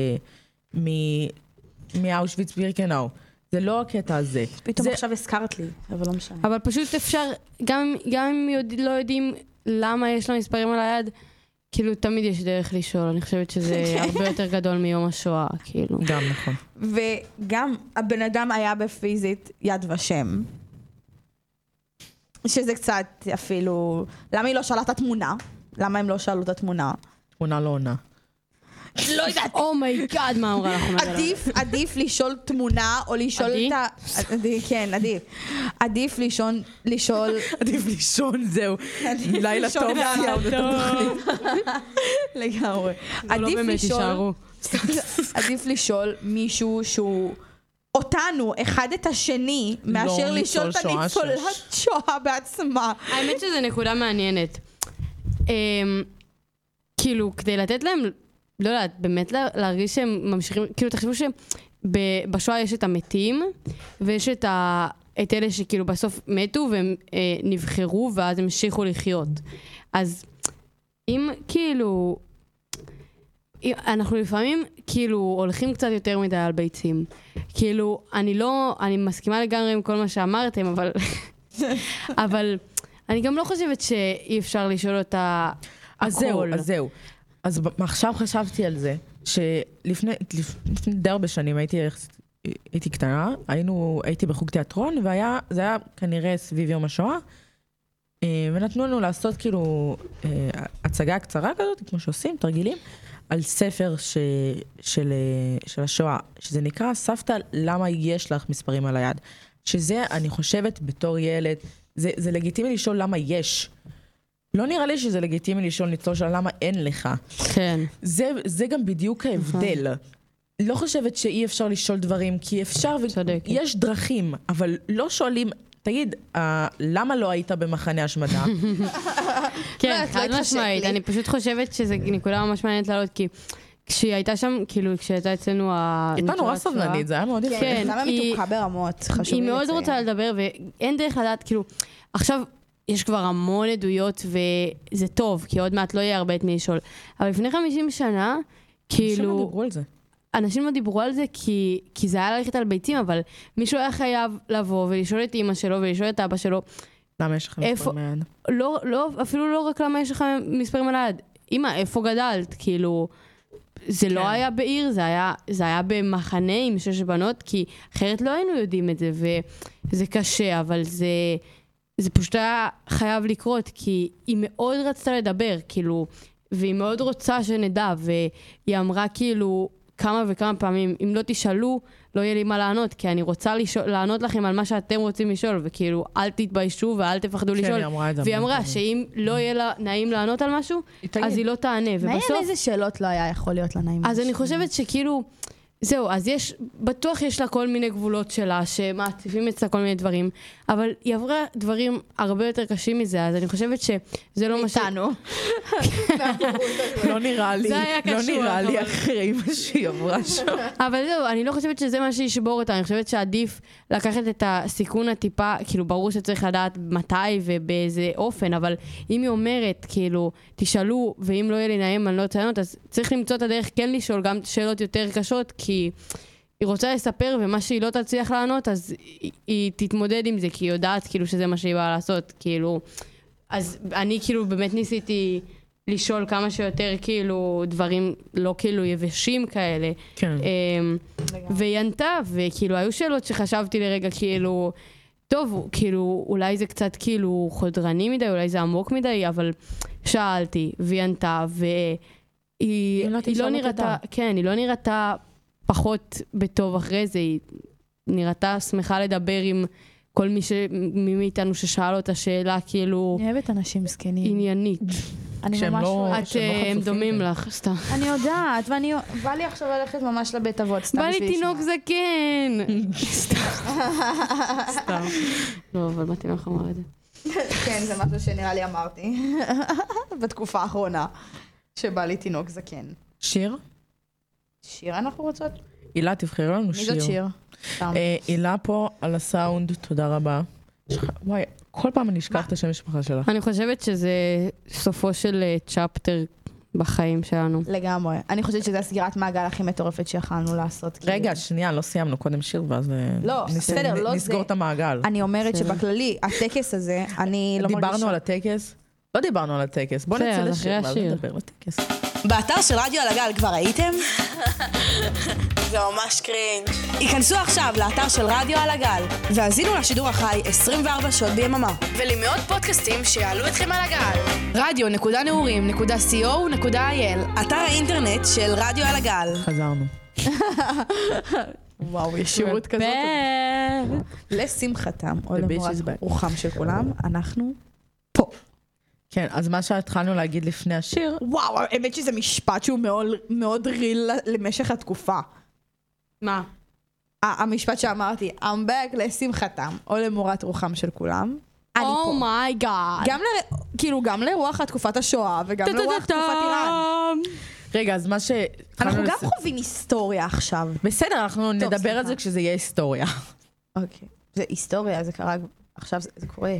Speaker 3: ומאושוויץ בירקנאו. זה לא הקטע הזה.
Speaker 4: פתאום עכשיו הזכרת לי, אבל לא משנה.
Speaker 5: אבל פשוט אפשר, גם אם לא יודעים למה יש לה מספרים על היד, כאילו, תמיד יש דרך לשאול, אני חושבת שזה הרבה יותר גדול מיום השואה, כאילו.
Speaker 3: גם נכון.
Speaker 4: וגם הבן אדם היה בפיזית יד ושם. שזה קצת אפילו... למה היא לא שאלה את התמונה? למה הם לא שאלו את התמונה?
Speaker 3: תמונה לא עונה.
Speaker 4: לא יודעת.
Speaker 5: אומייגאד, מה אמרה לך?
Speaker 4: עדיף, עדיף לשאול תמונה, או לשאול את ה... כן, עדיף. עדיף לישון, לשאול...
Speaker 3: עדיף לישון, זהו. לילה טוב, סיימת את התוכנית.
Speaker 4: לגמרי. עדיף לשאול... עדיף לשאול מישהו שהוא... אותנו, אחד את השני, מאשר לשאול את הניצולת שואה בעצמה.
Speaker 5: האמת שזו נקודה מעניינת. כאילו, כדי לתת להם... לא יודעת, באמת להרגיש שהם ממשיכים, כאילו תחשבו שבשואה יש את המתים, ויש את, ה, את אלה שכאילו בסוף מתו והם אה, נבחרו ואז המשיכו לחיות. אז אם כאילו, אנחנו לפעמים כאילו הולכים קצת יותר מדי על ביצים. כאילו, אני לא, אני מסכימה לגמרי עם כל מה שאמרתם, אבל, אבל אני גם לא חושבת שאי אפשר לשאול אותה הכל.
Speaker 3: אז זהו, אז זהו. אז עכשיו חשבתי על זה, שלפני לפני די הרבה שנים הייתי, הייתי קטנה, היינו, הייתי בחוג תיאטרון, והיה, זה היה כנראה סביב יום השואה, ונתנו לנו לעשות כאילו הצגה קצרה כזאת, כמו שעושים, תרגילים, על ספר ש, של, של השואה, שזה נקרא סבתא, למה יש לך מספרים על היד? שזה, אני חושבת, בתור ילד, זה, זה לגיטימי לשאול למה יש. לא נראה לי שזה לגיטימי לשאול ניצול של למה אין לך.
Speaker 5: כן.
Speaker 3: זה, זה גם בדיוק ההבדל. לא חושבת שאי אפשר לשאול דברים, כי אפשר, ויש דרכים, אבל לא שואלים, תגיד, למה לא היית במחנה השמדה?
Speaker 5: כן, חד משמעית. אני פשוט חושבת שזה נקודה ממש מעניינת לעלות, כי כשהיא הייתה שם, כאילו, כשהייתה אצלנו
Speaker 3: הייתה נורא סבלנית, זה היה מאוד יפה.
Speaker 4: כן, למה מתוקה ברמות, חשוב לי לציין.
Speaker 5: היא מאוד רוצה לדבר, ואין דרך לדעת, כאילו, עכשיו, יש כבר המון עדויות, וזה טוב, כי עוד מעט לא יהיה הרבה את מי לשאול. אבל לפני חמישים שנה, כאילו...
Speaker 3: אנשים לא דיברו על זה.
Speaker 5: אנשים לא דיברו על זה, כי, כי זה היה ללכת על ביתים, אבל מישהו היה חייב לבוא ולשאול את אמא שלו, ולשאול את אבא שלו.
Speaker 3: למה יש לך מספרים על היד?
Speaker 5: לא, לא, אפילו לא רק למה יש לך מספרים על היד. אמא, איפה גדלת? כאילו, זה כן. לא היה בעיר, זה היה, זה היה במחנה עם שש בנות, כי אחרת לא היינו יודעים את זה, וזה קשה, אבל זה... זה פשוט היה חייב לקרות, כי היא מאוד רצתה לדבר, כאילו, והיא מאוד רוצה שנדע, והיא אמרה כאילו כמה וכמה פעמים, אם לא תשאלו, לא יהיה לי מה לענות, כי אני רוצה לשאול, לענות לכם על מה שאתם רוצים לשאול, וכאילו, אל תתביישו ואל תפחדו
Speaker 3: כן,
Speaker 5: לשאול.
Speaker 3: היא אמרה את זה.
Speaker 5: והיא אמרה שאם לא יהיה לה נעים לענות על משהו, אז היא לא תענה.
Speaker 4: ובסוף... איזה שאלות לא היה יכול להיות לה נעים?
Speaker 5: אז אני חושבת שכאילו... זהו, אז יש, בטוח יש לה כל מיני גבולות שלה, שמעציפים אצלה כל מיני דברים, אבל היא עברה דברים הרבה יותר קשים מזה, אז אני חושבת שזה לא מה ש...
Speaker 4: איתנו.
Speaker 3: לא נראה לי, לא נראה לי אחרי מה שהיא עברה שם.
Speaker 5: אבל זהו, אני לא חושבת שזה מה שישבור אותה, אני חושבת שעדיף לקחת את הסיכון הטיפה, כאילו ברור שצריך לדעת מתי ובאיזה אופן, אבל אם היא אומרת, כאילו, תשאלו, ואם לא יהיה לי נעים, אני לא אציינות, אז צריך למצוא את הדרך כן לשאול גם שאלות יותר קשות, כי היא רוצה לספר, ומה שהיא לא תצליח לענות, אז היא, היא תתמודד עם זה, כי היא יודעת כאילו שזה מה שהיא באה לעשות, כאילו, אז אני כאילו באמת ניסיתי לשאול כמה שיותר כאילו דברים לא כאילו יבשים כאלה.
Speaker 3: כן.
Speaker 5: והיא ענתה, וכאילו היו שאלות שחשבתי לרגע כאילו, טוב, כאילו אולי זה קצת כאילו חודרני מדי, אולי זה עמוק מדי, אבל שאלתי, והיא ענתה, והיא לא נראתה, כן, היא לא נראתה פחות בטוב אחרי זה, היא נראתה שמחה לדבר עם כל מי מאיתנו ששאל אותה שאלה כאילו...
Speaker 4: אני אוהבת אנשים סקנים.
Speaker 5: עניינית.
Speaker 4: אני ממש אוהבת.
Speaker 5: את, הם דומים לך, סתם.
Speaker 4: אני יודעת, ואני... בא לי עכשיו ללכת ממש לבית אבות, סתם
Speaker 5: בשביל
Speaker 4: לשמוע.
Speaker 5: בא לי תינוק זקן. סתם. סתם. לא, אבל מה תינוק אמר את זה?
Speaker 4: כן, זה משהו שנראה לי אמרתי. בתקופה האחרונה, שבא לי תינוק זקן.
Speaker 3: שיר?
Speaker 4: שיר אנחנו רוצות?
Speaker 3: הילה, תבחרי לנו שיר.
Speaker 4: מי זאת שיר?
Speaker 3: הילה פה על הסאונד, תודה רבה. וואי, כל פעם אני אשכח את השם המשפחה שלך.
Speaker 5: אני חושבת שזה סופו של צ'פטר בחיים שלנו.
Speaker 4: לגמרי. אני חושבת שזה הסגירת מעגל הכי מטורפת שיכלנו לעשות.
Speaker 3: רגע, שנייה, לא סיימנו קודם שיר, ואז נסגור את המעגל.
Speaker 4: אני אומרת שבכללי, הטקס הזה, אני לא מרגישה...
Speaker 3: דיברנו על הטקס? לא דיברנו על הטקס. בוא נצא לשיר, ואז נדבר על הטקס.
Speaker 6: באתר של רדיו על הגל כבר הייתם? זה ממש קרינג'. היכנסו עכשיו לאתר של רדיו על הגל והזינו לשידור החי עשרים וארבע שעות ביממה ולמאות פודקאסטים שיעלו אתכם על הגל. רדיו נקודה נעורים נקודה סי או נקודה איי אל, אתר האינטרנט של רדיו על הגל.
Speaker 3: חזרנו.
Speaker 4: וואו, ישירות כזאת. לשמחתם או למורת רוחם של כולם, אנחנו פה.
Speaker 3: כן, אז מה שהתחלנו להגיד לפני השיר...
Speaker 4: וואו, האמת שזה משפט שהוא מאוד, מאוד ריל למשך התקופה.
Speaker 5: מה?
Speaker 4: המשפט שאמרתי, I'm back לשמחתם, או למורת רוחם של כולם. אני פה.
Speaker 5: אומייגאד.
Speaker 4: גם ל... כאילו, גם לרוח תקופת השואה, וגם לרוח תקופת איראן.
Speaker 3: רגע, אז מה ש...
Speaker 4: אנחנו גם חווים היסטוריה עכשיו.
Speaker 3: בסדר, אנחנו נדבר על זה כשזה יהיה היסטוריה.
Speaker 4: אוקיי. זה היסטוריה, זה קרה... עכשיו זה קורה.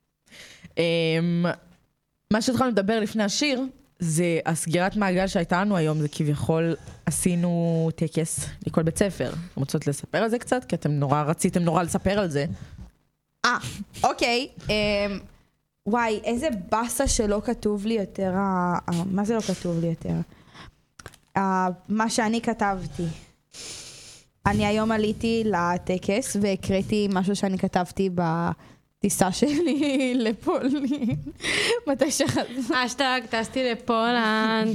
Speaker 3: מה שהתחלנו לדבר לפני השיר, זה הסגירת מעגל שהייתה לנו היום, זה כביכול עשינו טקס לכל בית ספר. אתם רוצות לספר על זה קצת? כי אתם נורא רציתם נורא לספר על זה.
Speaker 4: אה, אוקיי. וואי, איזה בסה שלא כתוב לי יותר, מה זה לא כתוב לי יותר? מה שאני כתבתי. אני היום עליתי לטקס והקראתי משהו שאני כתבתי ב... טיסה שלי לפולין. מתי שחזרתי?
Speaker 5: אשטג, טסתי לפולנד.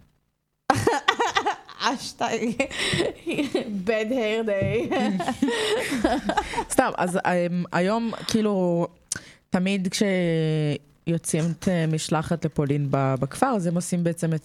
Speaker 4: אשטג, bad hair day.
Speaker 3: סתם, אז היום כאילו, תמיד כשיוצאים את משלחת לפולין בכפר, אז הם עושים בעצם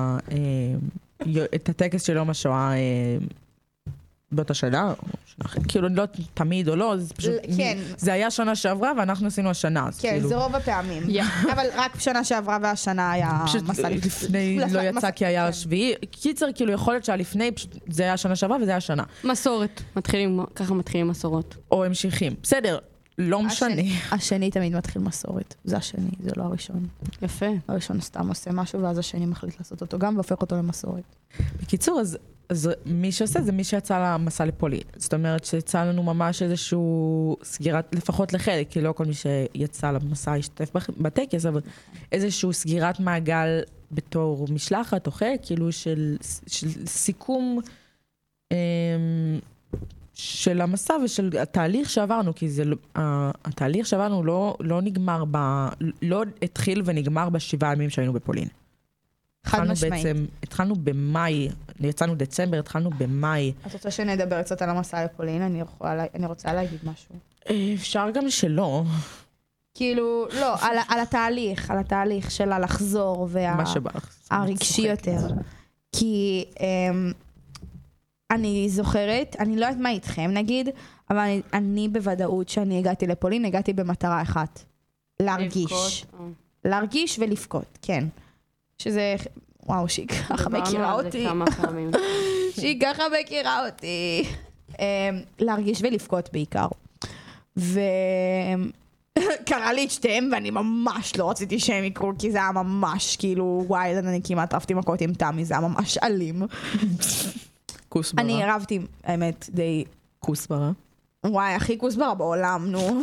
Speaker 3: את הטקס של יום השואה באותה שנה, כאילו לא תמיד או לא, זה פשוט, זה היה שנה שעברה ואנחנו עשינו השנה.
Speaker 4: כן, זה רוב הפעמים. אבל רק שנה שעברה והשנה היה מסע
Speaker 3: לפני, לא יצא כי היה השביעי. קיצר, כאילו יכול להיות שהלפני, זה היה שנה שעברה וזה היה שנה.
Speaker 5: מסורת, ככה מתחילים מסורות.
Speaker 3: או המשיכים. בסדר, לא משנה.
Speaker 4: השני תמיד מתחיל מסורת. זה השני, זה לא הראשון.
Speaker 5: יפה.
Speaker 4: הראשון סתם עושה משהו ואז השני מחליט לעשות אותו גם והופך אותו למסורת.
Speaker 3: בקיצור, אז אז מי שעושה זה מי שיצא למסע לפולין. זאת אומרת שיצא לנו ממש איזשהו סגירת, לפחות לחלק, כי לא כל מי שיצא למסע ישתתף בטקס, אבל איזשהו סגירת מעגל בתור משלחת או חלק, כאילו של, של סיכום אה, של המסע ושל התהליך שעברנו, כי זה, התהליך שעברנו לא, לא נגמר, ב, לא התחיל ונגמר בשבעה ימים שהיינו בפולין. התחלנו בעצם, התחלנו במאי, יצאנו דצמבר, התחלנו במאי.
Speaker 4: את רוצה שנדבר קצת על המסע לפולין? אני, יכולה, אני רוצה להגיד משהו.
Speaker 3: אפשר גם שלא.
Speaker 4: כאילו, לא, על, על התהליך, על התהליך שלה לחזור, והרגשי יותר. כי אמ, אני זוכרת, אני לא יודעת מה איתכם נגיד, אבל אני, אני בוודאות שאני הגעתי לפולין, הגעתי במטרה אחת. להרגיש. להרגיש ולפקות, כן. שזה, וואו, שהיא ככה מכירה אותי. שהיא ככה מכירה אותי. להרגיש ולפקות בעיקר. וקרה לי את שתיהם, ואני ממש לא רציתי שהם יקרו, כי זה היה ממש, כאילו, וואי, אני כמעט רבתי מכות עם תמי, זה היה ממש אלים.
Speaker 3: כוסברה.
Speaker 4: אני רבתי, האמת, די...
Speaker 3: כוסברה.
Speaker 4: וואי, הכי כוסבר בעולם, נו.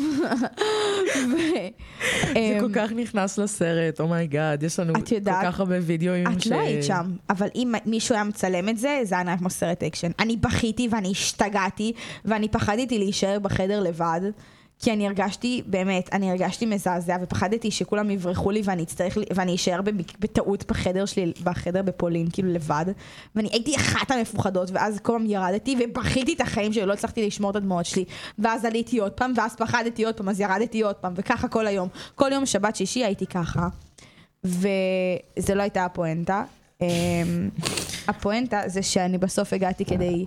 Speaker 3: זה כל כך נכנס לסרט, אומייגאד, יש לנו כל כך הרבה וידאוים.
Speaker 4: את לא היית שם, אבל אם מישהו היה מצלם את זה, זה היה כמו סרט אקשן. אני בכיתי ואני השתגעתי, ואני פחדתי להישאר בחדר לבד, כי אני הרגשתי, באמת, אני הרגשתי מזעזע, ופחדתי שכולם יברחו לי ואני אצטרך, ואני אשאר בטעות בחדר שלי, בחדר בפולין, כאילו לבד, ואני הייתי אחת המפוחדות, ואז כל פעם ירדתי ובכיתי את החיים שלי, לא הצלחתי לשמור את הדמעות שלי, ואז עליתי עוד פעם, ואז פחדתי עוד פעם, אז ירדתי עוד פעם, וככה כל היום. כל יום שבת שישי הייתי ככה, וזה לא הייתה הפואנטה. הפואנטה זה שאני בסוף הגעתי כדי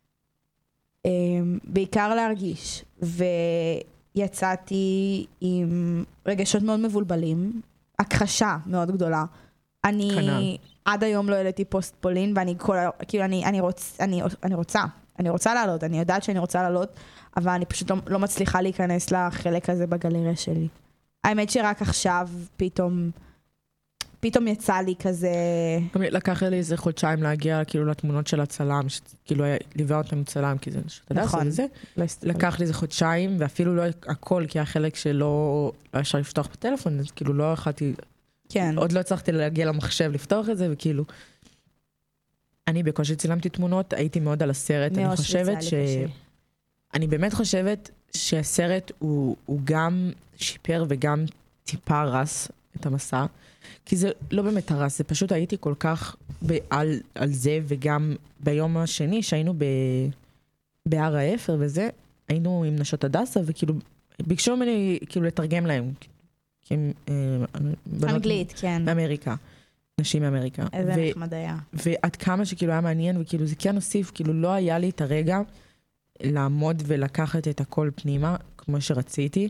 Speaker 4: בעיקר להרגיש, ו... יצאתי עם רגשות מאוד מבולבלים, הכחשה מאוד גדולה. אני קנן. עד היום לא העליתי פוסט פולין, ואני כל, כאילו אני, אני, רוצ, אני, אני רוצה, אני רוצה לעלות, אני יודעת שאני רוצה לעלות, אבל אני פשוט לא, לא מצליחה להיכנס לחלק הזה בגלריה שלי. האמת שרק עכשיו פתאום, פתאום יצא לי כזה...
Speaker 3: לקח לי איזה חודשיים להגיע כאילו לתמונות של הצלם, שכאילו ליווה אותם צלם, כי זה נכון. זה. לקח לי איזה חודשיים, ואפילו לא הכל, כי החלק שלא אפשר לפתוח בטלפון, אז כאילו לא יכולתי...
Speaker 4: כן.
Speaker 3: עוד לא הצלחתי להגיע למחשב לפתוח את זה, וכאילו... אני בקושי צילמתי תמונות, הייתי מאוד על הסרט. אני חושבת ש... אני באמת חושבת שהסרט הוא, הוא גם שיפר וגם טיפה רס את המסע. כי זה לא באמת הרס, זה פשוט הייתי כל כך על, על זה, וגם ביום השני שהיינו ב, בהר האפר וזה, היינו עם נשות הדסה, וכאילו, ביקשו ממני כאילו לתרגם להם. כי הם,
Speaker 4: אנגלית, כן.
Speaker 3: מאמריקה. נשים מאמריקה.
Speaker 4: איזה נחמד היה.
Speaker 3: ועד כמה שכאילו היה מעניין, וכאילו זה כן הוסיף, כאילו לא היה לי את הרגע לעמוד ולקחת את הכל פנימה, כמו שרציתי.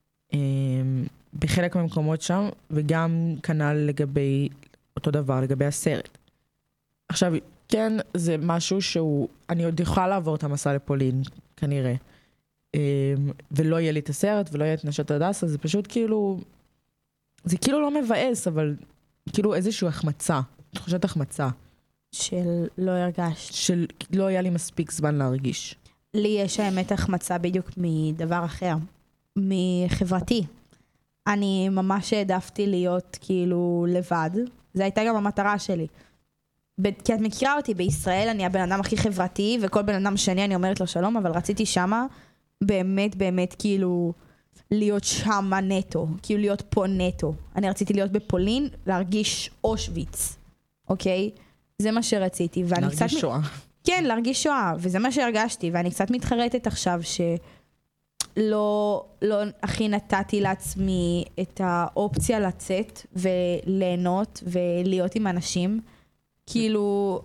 Speaker 3: בחלק מהמקומות שם, וגם כנ"ל לגבי אותו דבר, לגבי הסרט. עכשיו, כן, זה משהו שהוא, אני עוד יכולה לעבור את המסע לפולין, כנראה. ולא יהיה לי את הסרט, ולא יהיה את נשות הדסה, זה פשוט כאילו, זה כאילו לא מבאס, אבל כאילו איזושהי החמצה, תחושת החמצה.
Speaker 4: של לא הרגשת.
Speaker 3: של לא היה לי מספיק זמן להרגיש.
Speaker 4: לי יש האמת החמצה בדיוק מדבר אחר, מחברתי. אני ממש העדפתי להיות כאילו לבד. זו הייתה גם המטרה שלי. כי את מכירה אותי, בישראל אני הבן אדם הכי חברתי, וכל בן אדם שני אני אומרת לו שלום, אבל רציתי שמה באמת באמת כאילו להיות שמה נטו, כאילו להיות פה נטו. אני רציתי להיות בפולין, להרגיש אושוויץ, אוקיי? זה מה שרציתי.
Speaker 3: להרגיש שואה.
Speaker 4: כן, להרגיש שואה, וזה מה שהרגשתי, ואני קצת מתחרטת עכשיו ש... לא, לא הכי נתתי לעצמי את האופציה לצאת וליהנות ולהיות עם אנשים. כאילו,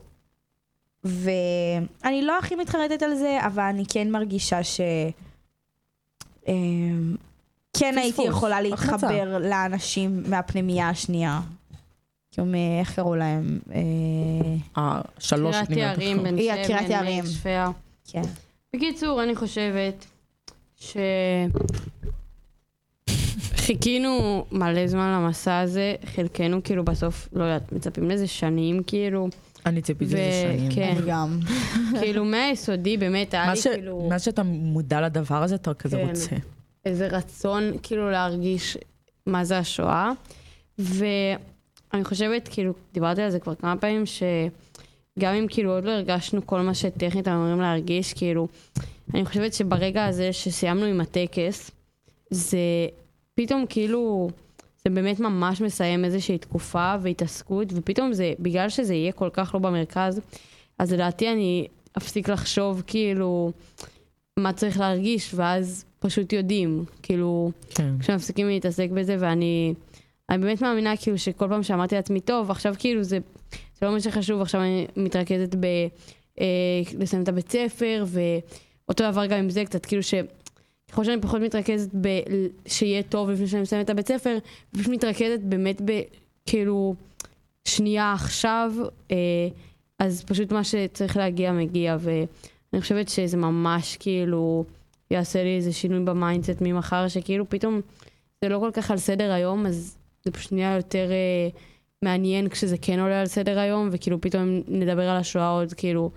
Speaker 4: ואני לא הכי מתחרטת על זה, אבל אני כן מרגישה ש... כן הייתי יכולה להתחבר לאנשים מהפנימייה השנייה. כאילו, איך קראו להם?
Speaker 3: שלוש
Speaker 5: קריית יערים, בן
Speaker 4: שמן, קריית יערים.
Speaker 5: שפיה.
Speaker 4: כן.
Speaker 5: בקיצור, אני חושבת ש... חיכינו מלא זמן למסע הזה, חלקנו כאילו בסוף, לא יודעת, מצפים לזה שנים כאילו.
Speaker 3: אני ציפיתי לזה שנים.
Speaker 5: כן.
Speaker 4: אני גם.
Speaker 5: כאילו מהיסודי באמת היה לי כאילו...
Speaker 3: מה שאתה מודע לדבר הזה, אתה כזה רוצה.
Speaker 5: איזה רצון כאילו להרגיש מה זה השואה. ואני חושבת, כאילו, דיברתי על זה כבר כמה פעמים, שגם אם כאילו עוד לא הרגשנו כל מה שטכנית אמורים להרגיש, כאילו, אני חושבת שברגע הזה שסיימנו עם הטקס, זה פתאום כאילו, זה באמת ממש מסיים איזושהי תקופה והתעסקות, ופתאום זה, בגלל שזה יהיה כל כך לא במרכז, אז לדעתי אני אפסיק לחשוב כאילו מה צריך להרגיש, ואז פשוט יודעים, כאילו, כן. כשמפסיקים להתעסק בזה, ואני אני באמת מאמינה כאילו שכל פעם שאמרתי לעצמי, טוב, עכשיו כאילו זה, זה לא מה שחשוב, עכשיו אני מתרכזת ב, אה, לסיים את הבית ספר, ואותו דבר גם עם זה, קצת כאילו ש... ככל שאני פחות מתרכזת ב... שיהיה טוב לפני שאני מסיים את הבית ספר, ופשוט מתרכזת באמת ב... כאילו, שנייה עכשיו, אה, אז פשוט מה שצריך להגיע מגיע, ואני חושבת שזה ממש כאילו, יעשה לי איזה שינוי במיינדסט ממחר, שכאילו פתאום זה לא כל כך על סדר היום, אז זה פשוט נהיה יותר אה, מעניין כשזה כן עולה על סדר היום, וכאילו פתאום נדבר על השואה עוד כאילו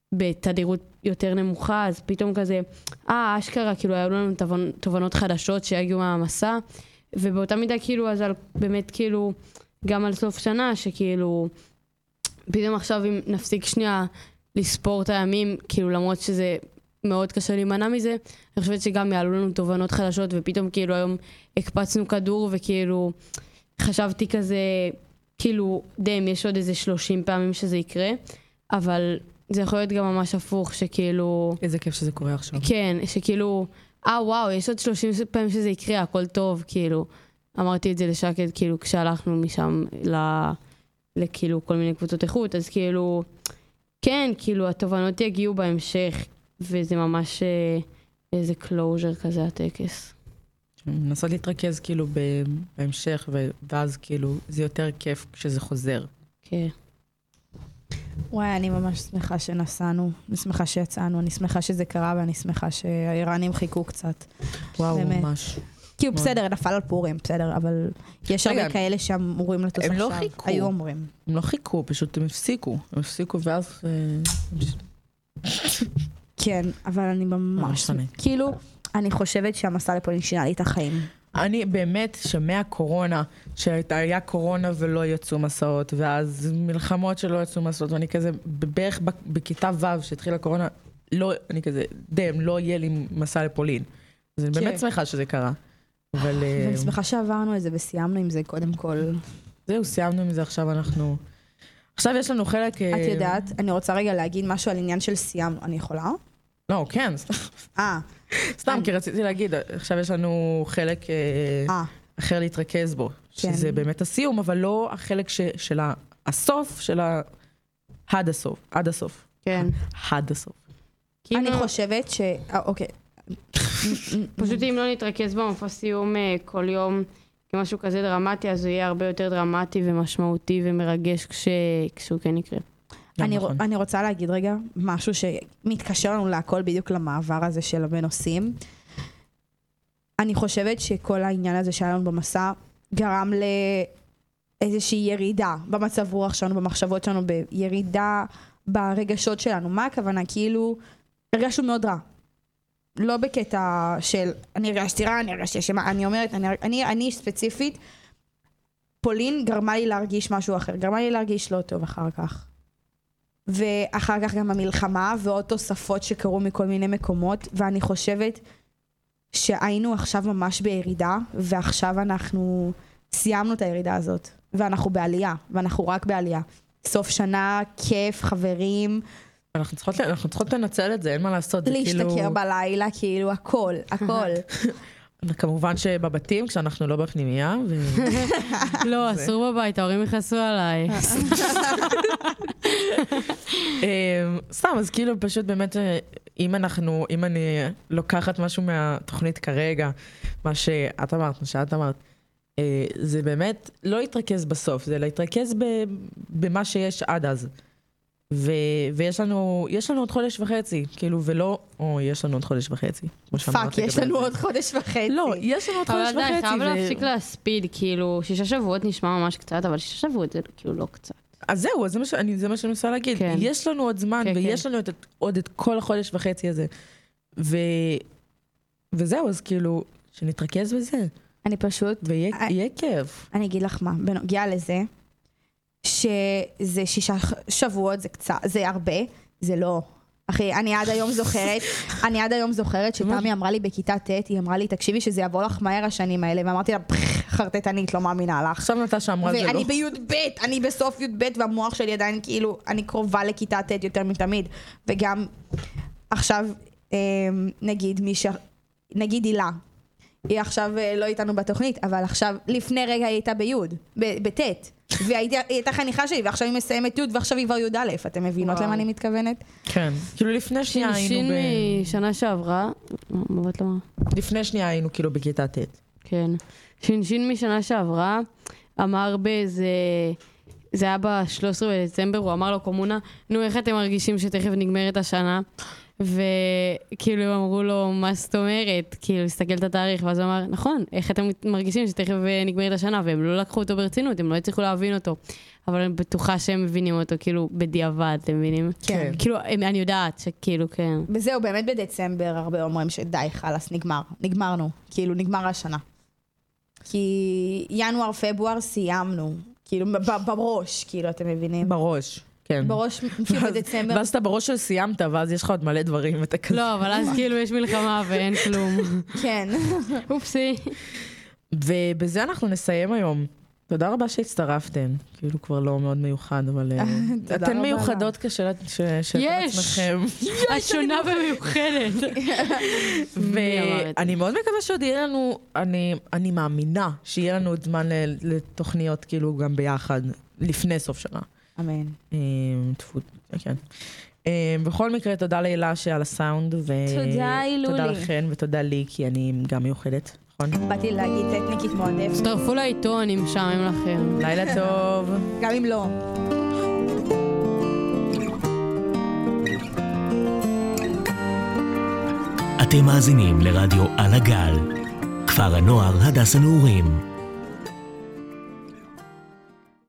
Speaker 5: בתדירות יותר נמוכה, אז פתאום כזה, אה, אשכרה, כאילו, היו לנו תובנות חדשות שהגיעו מהמסע, ובאותה מידה, כאילו, אז על, באמת, כאילו, גם על סוף שנה, שכאילו, פתאום עכשיו, אם נפסיק שנייה לספור את הימים, כאילו, למרות שזה מאוד קשה להימנע מזה, אני חושבת שגם יעלו לנו תובנות חדשות, ופתאום, כאילו, היום הקפצנו כדור, וכאילו, חשבתי כזה, כאילו, דם, יש עוד איזה שלושים פעמים שזה יקרה, אבל זה יכול להיות גם ממש הפוך, שכאילו...
Speaker 3: איזה כיף שזה קורה עכשיו.
Speaker 5: כן, שכאילו, אה, וואו, יש עוד שלושים פעמים שזה יקרה, הכל טוב, כאילו. אמרתי את זה לשקד, כאילו, כשהלכנו משם ל... לכאילו כל מיני קבוצות איכות, אז כאילו, כן, כאילו, התובנות יגיעו בהמשך, וזה ממש איזה closure כזה, הטקס.
Speaker 3: מנסות להתרכז כאילו בהמשך, ואז כאילו, זה יותר כיף כשזה חוזר.
Speaker 5: כן.
Speaker 4: וואי, אני ממש שמחה שנסענו, אני שמחה שיצאנו, אני שמחה שזה קרה, ואני שמחה שהאיראנים חיכו קצת.
Speaker 3: וואו, ממש.
Speaker 4: כאילו בסדר, נפל על פורים, בסדר, אבל יש הרבה כאלה שאמורים לטוס עכשיו.
Speaker 3: הם לא חיכו.
Speaker 4: היו אומרים.
Speaker 3: הם לא חיכו, פשוט הם הפסיקו. הם הפסיקו ואז...
Speaker 4: כן, אבל אני ממש... כאילו, אני חושבת שהמסע לפולין שינה לי את החיים.
Speaker 3: אני באמת שמע קורונה, שהיה קורונה ולא יצאו מסעות, ואז מלחמות שלא יצאו מסעות, ואני כזה, בערך בכיתה ו' שהתחילה קורונה, לא, אני כזה, דם, לא יהיה לי מסע לפולין. אז אני באמת שמחה שזה קרה. אבל...
Speaker 4: ואני שמחה שעברנו את זה וסיימנו עם זה קודם כל.
Speaker 3: זהו, סיימנו עם זה, עכשיו אנחנו... עכשיו יש לנו חלק...
Speaker 4: את יודעת, אני רוצה רגע להגיד משהו על עניין של סיימנו, אני יכולה?
Speaker 3: לא, כן.
Speaker 4: אה.
Speaker 3: סתם, כי רציתי להגיד, עכשיו יש לנו חלק אחר להתרכז בו, שזה באמת הסיום, אבל לא החלק של הסוף, של עד הסוף, עד הסוף.
Speaker 5: כן.
Speaker 3: עד הסוף.
Speaker 4: אני חושבת ש... אוקיי.
Speaker 5: פשוט אם לא נתרכז במופע סיום כל יום כמשהו כזה דרמטי, אז הוא יהיה הרבה יותר דרמטי ומשמעותי ומרגש כשהוא כן יקרה.
Speaker 4: אני, אני רוצה להגיד רגע משהו שמתקשר לנו להכל בדיוק למעבר הזה של הרבה נושאים. אני חושבת שכל העניין הזה שהיה לנו במסע גרם לאיזושהי ירידה במצב רוח שלנו, במחשבות שלנו, בירידה ברגשות שלנו. מה הכוונה? כאילו, הרגשנו מאוד רע. לא בקטע של אני הרגשתי רע, אני הרגשתי אשמה, אני אומרת, אני, אני, אני ספציפית, פולין גרמה לי להרגיש משהו אחר, גרמה לי להרגיש לא טוב אחר כך. ואחר כך גם המלחמה ועוד תוספות שקרו מכל מיני מקומות, ואני חושבת שהיינו עכשיו ממש בירידה, ועכשיו אנחנו סיימנו את הירידה הזאת, ואנחנו בעלייה, ואנחנו רק בעלייה. סוף שנה, כיף, חברים.
Speaker 3: אנחנו צריכות, אנחנו צריכות לנצל את זה, אין מה לעשות.
Speaker 4: להשתכר כאילו... בלילה, כאילו, הכל, הכל.
Speaker 3: כמובן שבבתים, כשאנחנו לא בפנימיה. ו...
Speaker 5: לא, אסור בבית, ההורים יכעסו עליי.
Speaker 3: סתם, אז כאילו פשוט באמת, אם אנחנו, אם אני לוקחת משהו מהתוכנית כרגע, מה שאת אמרת, מה שאת אמרת, זה באמת לא להתרכז בסוף, זה להתרכז במה שיש עד אז. ו- ויש לנו, יש לנו עוד חודש וחצי, כאילו, ולא, או, יש לנו עוד חודש וחצי.
Speaker 4: פאק, יש לנו עוד חודש וחצי.
Speaker 3: לא, יש לנו עוד חודש וחצי.
Speaker 5: אבל עדיין, חייב להפסיק להספיד, כאילו, שישה שבועות נשמע ממש קצת, אבל שישה שבועות זה כאילו לא קצת.
Speaker 3: אז זהו, זה מה שאני, זה מה שאני מנסה להגיד. יש לנו עוד זמן, ויש לנו עוד את כל החודש וחצי הזה. וזהו, אז כאילו, שנתרכז בזה.
Speaker 4: אני פשוט...
Speaker 3: ויהיה כיף.
Speaker 4: אני אגיד לך מה, בנוגע לזה, שזה שישה שבועות, זה קצת, זה הרבה, זה לא. אחי, אני עד היום זוכרת, אני עד היום זוכרת שתמי אמרה לי בכיתה ט', היא אמרה לי, תקשיבי שזה יבוא לך מהר השנים האלה, ואמרתי לה, חרטטנית, לא מאמינה לך.
Speaker 3: עכשיו נטשה אמרה זה לא.
Speaker 4: ואני ביוד ב', אני בסוף יוד ב', והמוח שלי עדיין כאילו, אני קרובה לכיתה ט' יותר מתמיד. וגם עכשיו, נגיד מישה, נגיד הילה, היא עכשיו לא איתנו בתוכנית, אבל עכשיו, לפני רגע היא הייתה ביוד, בט'. והיא הייתה חניכה שלי, ועכשיו היא מסיימת י' ועכשיו היא כבר י' א', אתם מבינות למה אני מתכוונת?
Speaker 3: כן, כאילו לפני שנייה היינו ב...
Speaker 5: שין משנה שעברה, מבט למה?
Speaker 3: לפני שנייה היינו כאילו בכיתה ט'.
Speaker 5: כן, שין שין משנה שעברה, אמר באיזה... זה היה ב-שלושה עשר בדצמבר, הוא אמר לו קומונה, נו, איך אתם מרגישים שתכף נגמרת השנה? וכאילו הם אמרו לו, מה זאת אומרת? כאילו, הסתכל את התאריך, ואז הוא אמר, נכון, איך אתם מרגישים שתכף נגמרת השנה? והם לא לקחו אותו ברצינות, הם לא הצליחו להבין אותו. אבל אני בטוחה שהם מבינים אותו, כאילו, בדיעבד, אתם מבינים?
Speaker 4: כן.
Speaker 5: כאילו, אני יודעת שכאילו, כן.
Speaker 4: וזהו, באמת בדצמבר הרבה אומרים שדי, חלס, נגמר. נגמרנו. כאילו, נגמר השנה. כי ינואר, פברואר סיימנו. כאילו, בראש, כאילו, אתם מבינים?
Speaker 3: בראש. כן.
Speaker 4: בראש, כאילו בדצמבר.
Speaker 3: ואז אתה בראש של סיימת, ואז יש לך עוד מלא דברים, ואתה כזה.
Speaker 5: לא, אבל אז כאילו יש מלחמה ואין כלום.
Speaker 4: כן.
Speaker 5: אופסי.
Speaker 3: ובזה אנחנו נסיים היום. תודה רבה שהצטרפתן. כאילו כבר לא מאוד מיוחד, אבל אתן מיוחדות כשאתן עצמכם.
Speaker 5: את שונה ומיוחדת.
Speaker 3: ואני מאוד מקווה שעוד יהיה לנו, אני מאמינה שיהיה לנו עוד זמן לתוכניות כאילו גם ביחד, לפני סוף שנה.
Speaker 4: אמן.
Speaker 3: כן. בכל מקרה, תודה לילה שעל הסאונד.
Speaker 4: תודה, אילולי.
Speaker 3: תודה לכן ותודה לי, כי אני גם מיוחדת. נכון?
Speaker 4: באתי להגיד טטניקית מועדפת.
Speaker 5: הצטרפו לעיתון, אני משעמם לכם.
Speaker 3: לילה טוב.
Speaker 4: גם אם לא.
Speaker 1: אתם מאזינים לרדיו על הגל, כפר הנוער הדס הנעורים.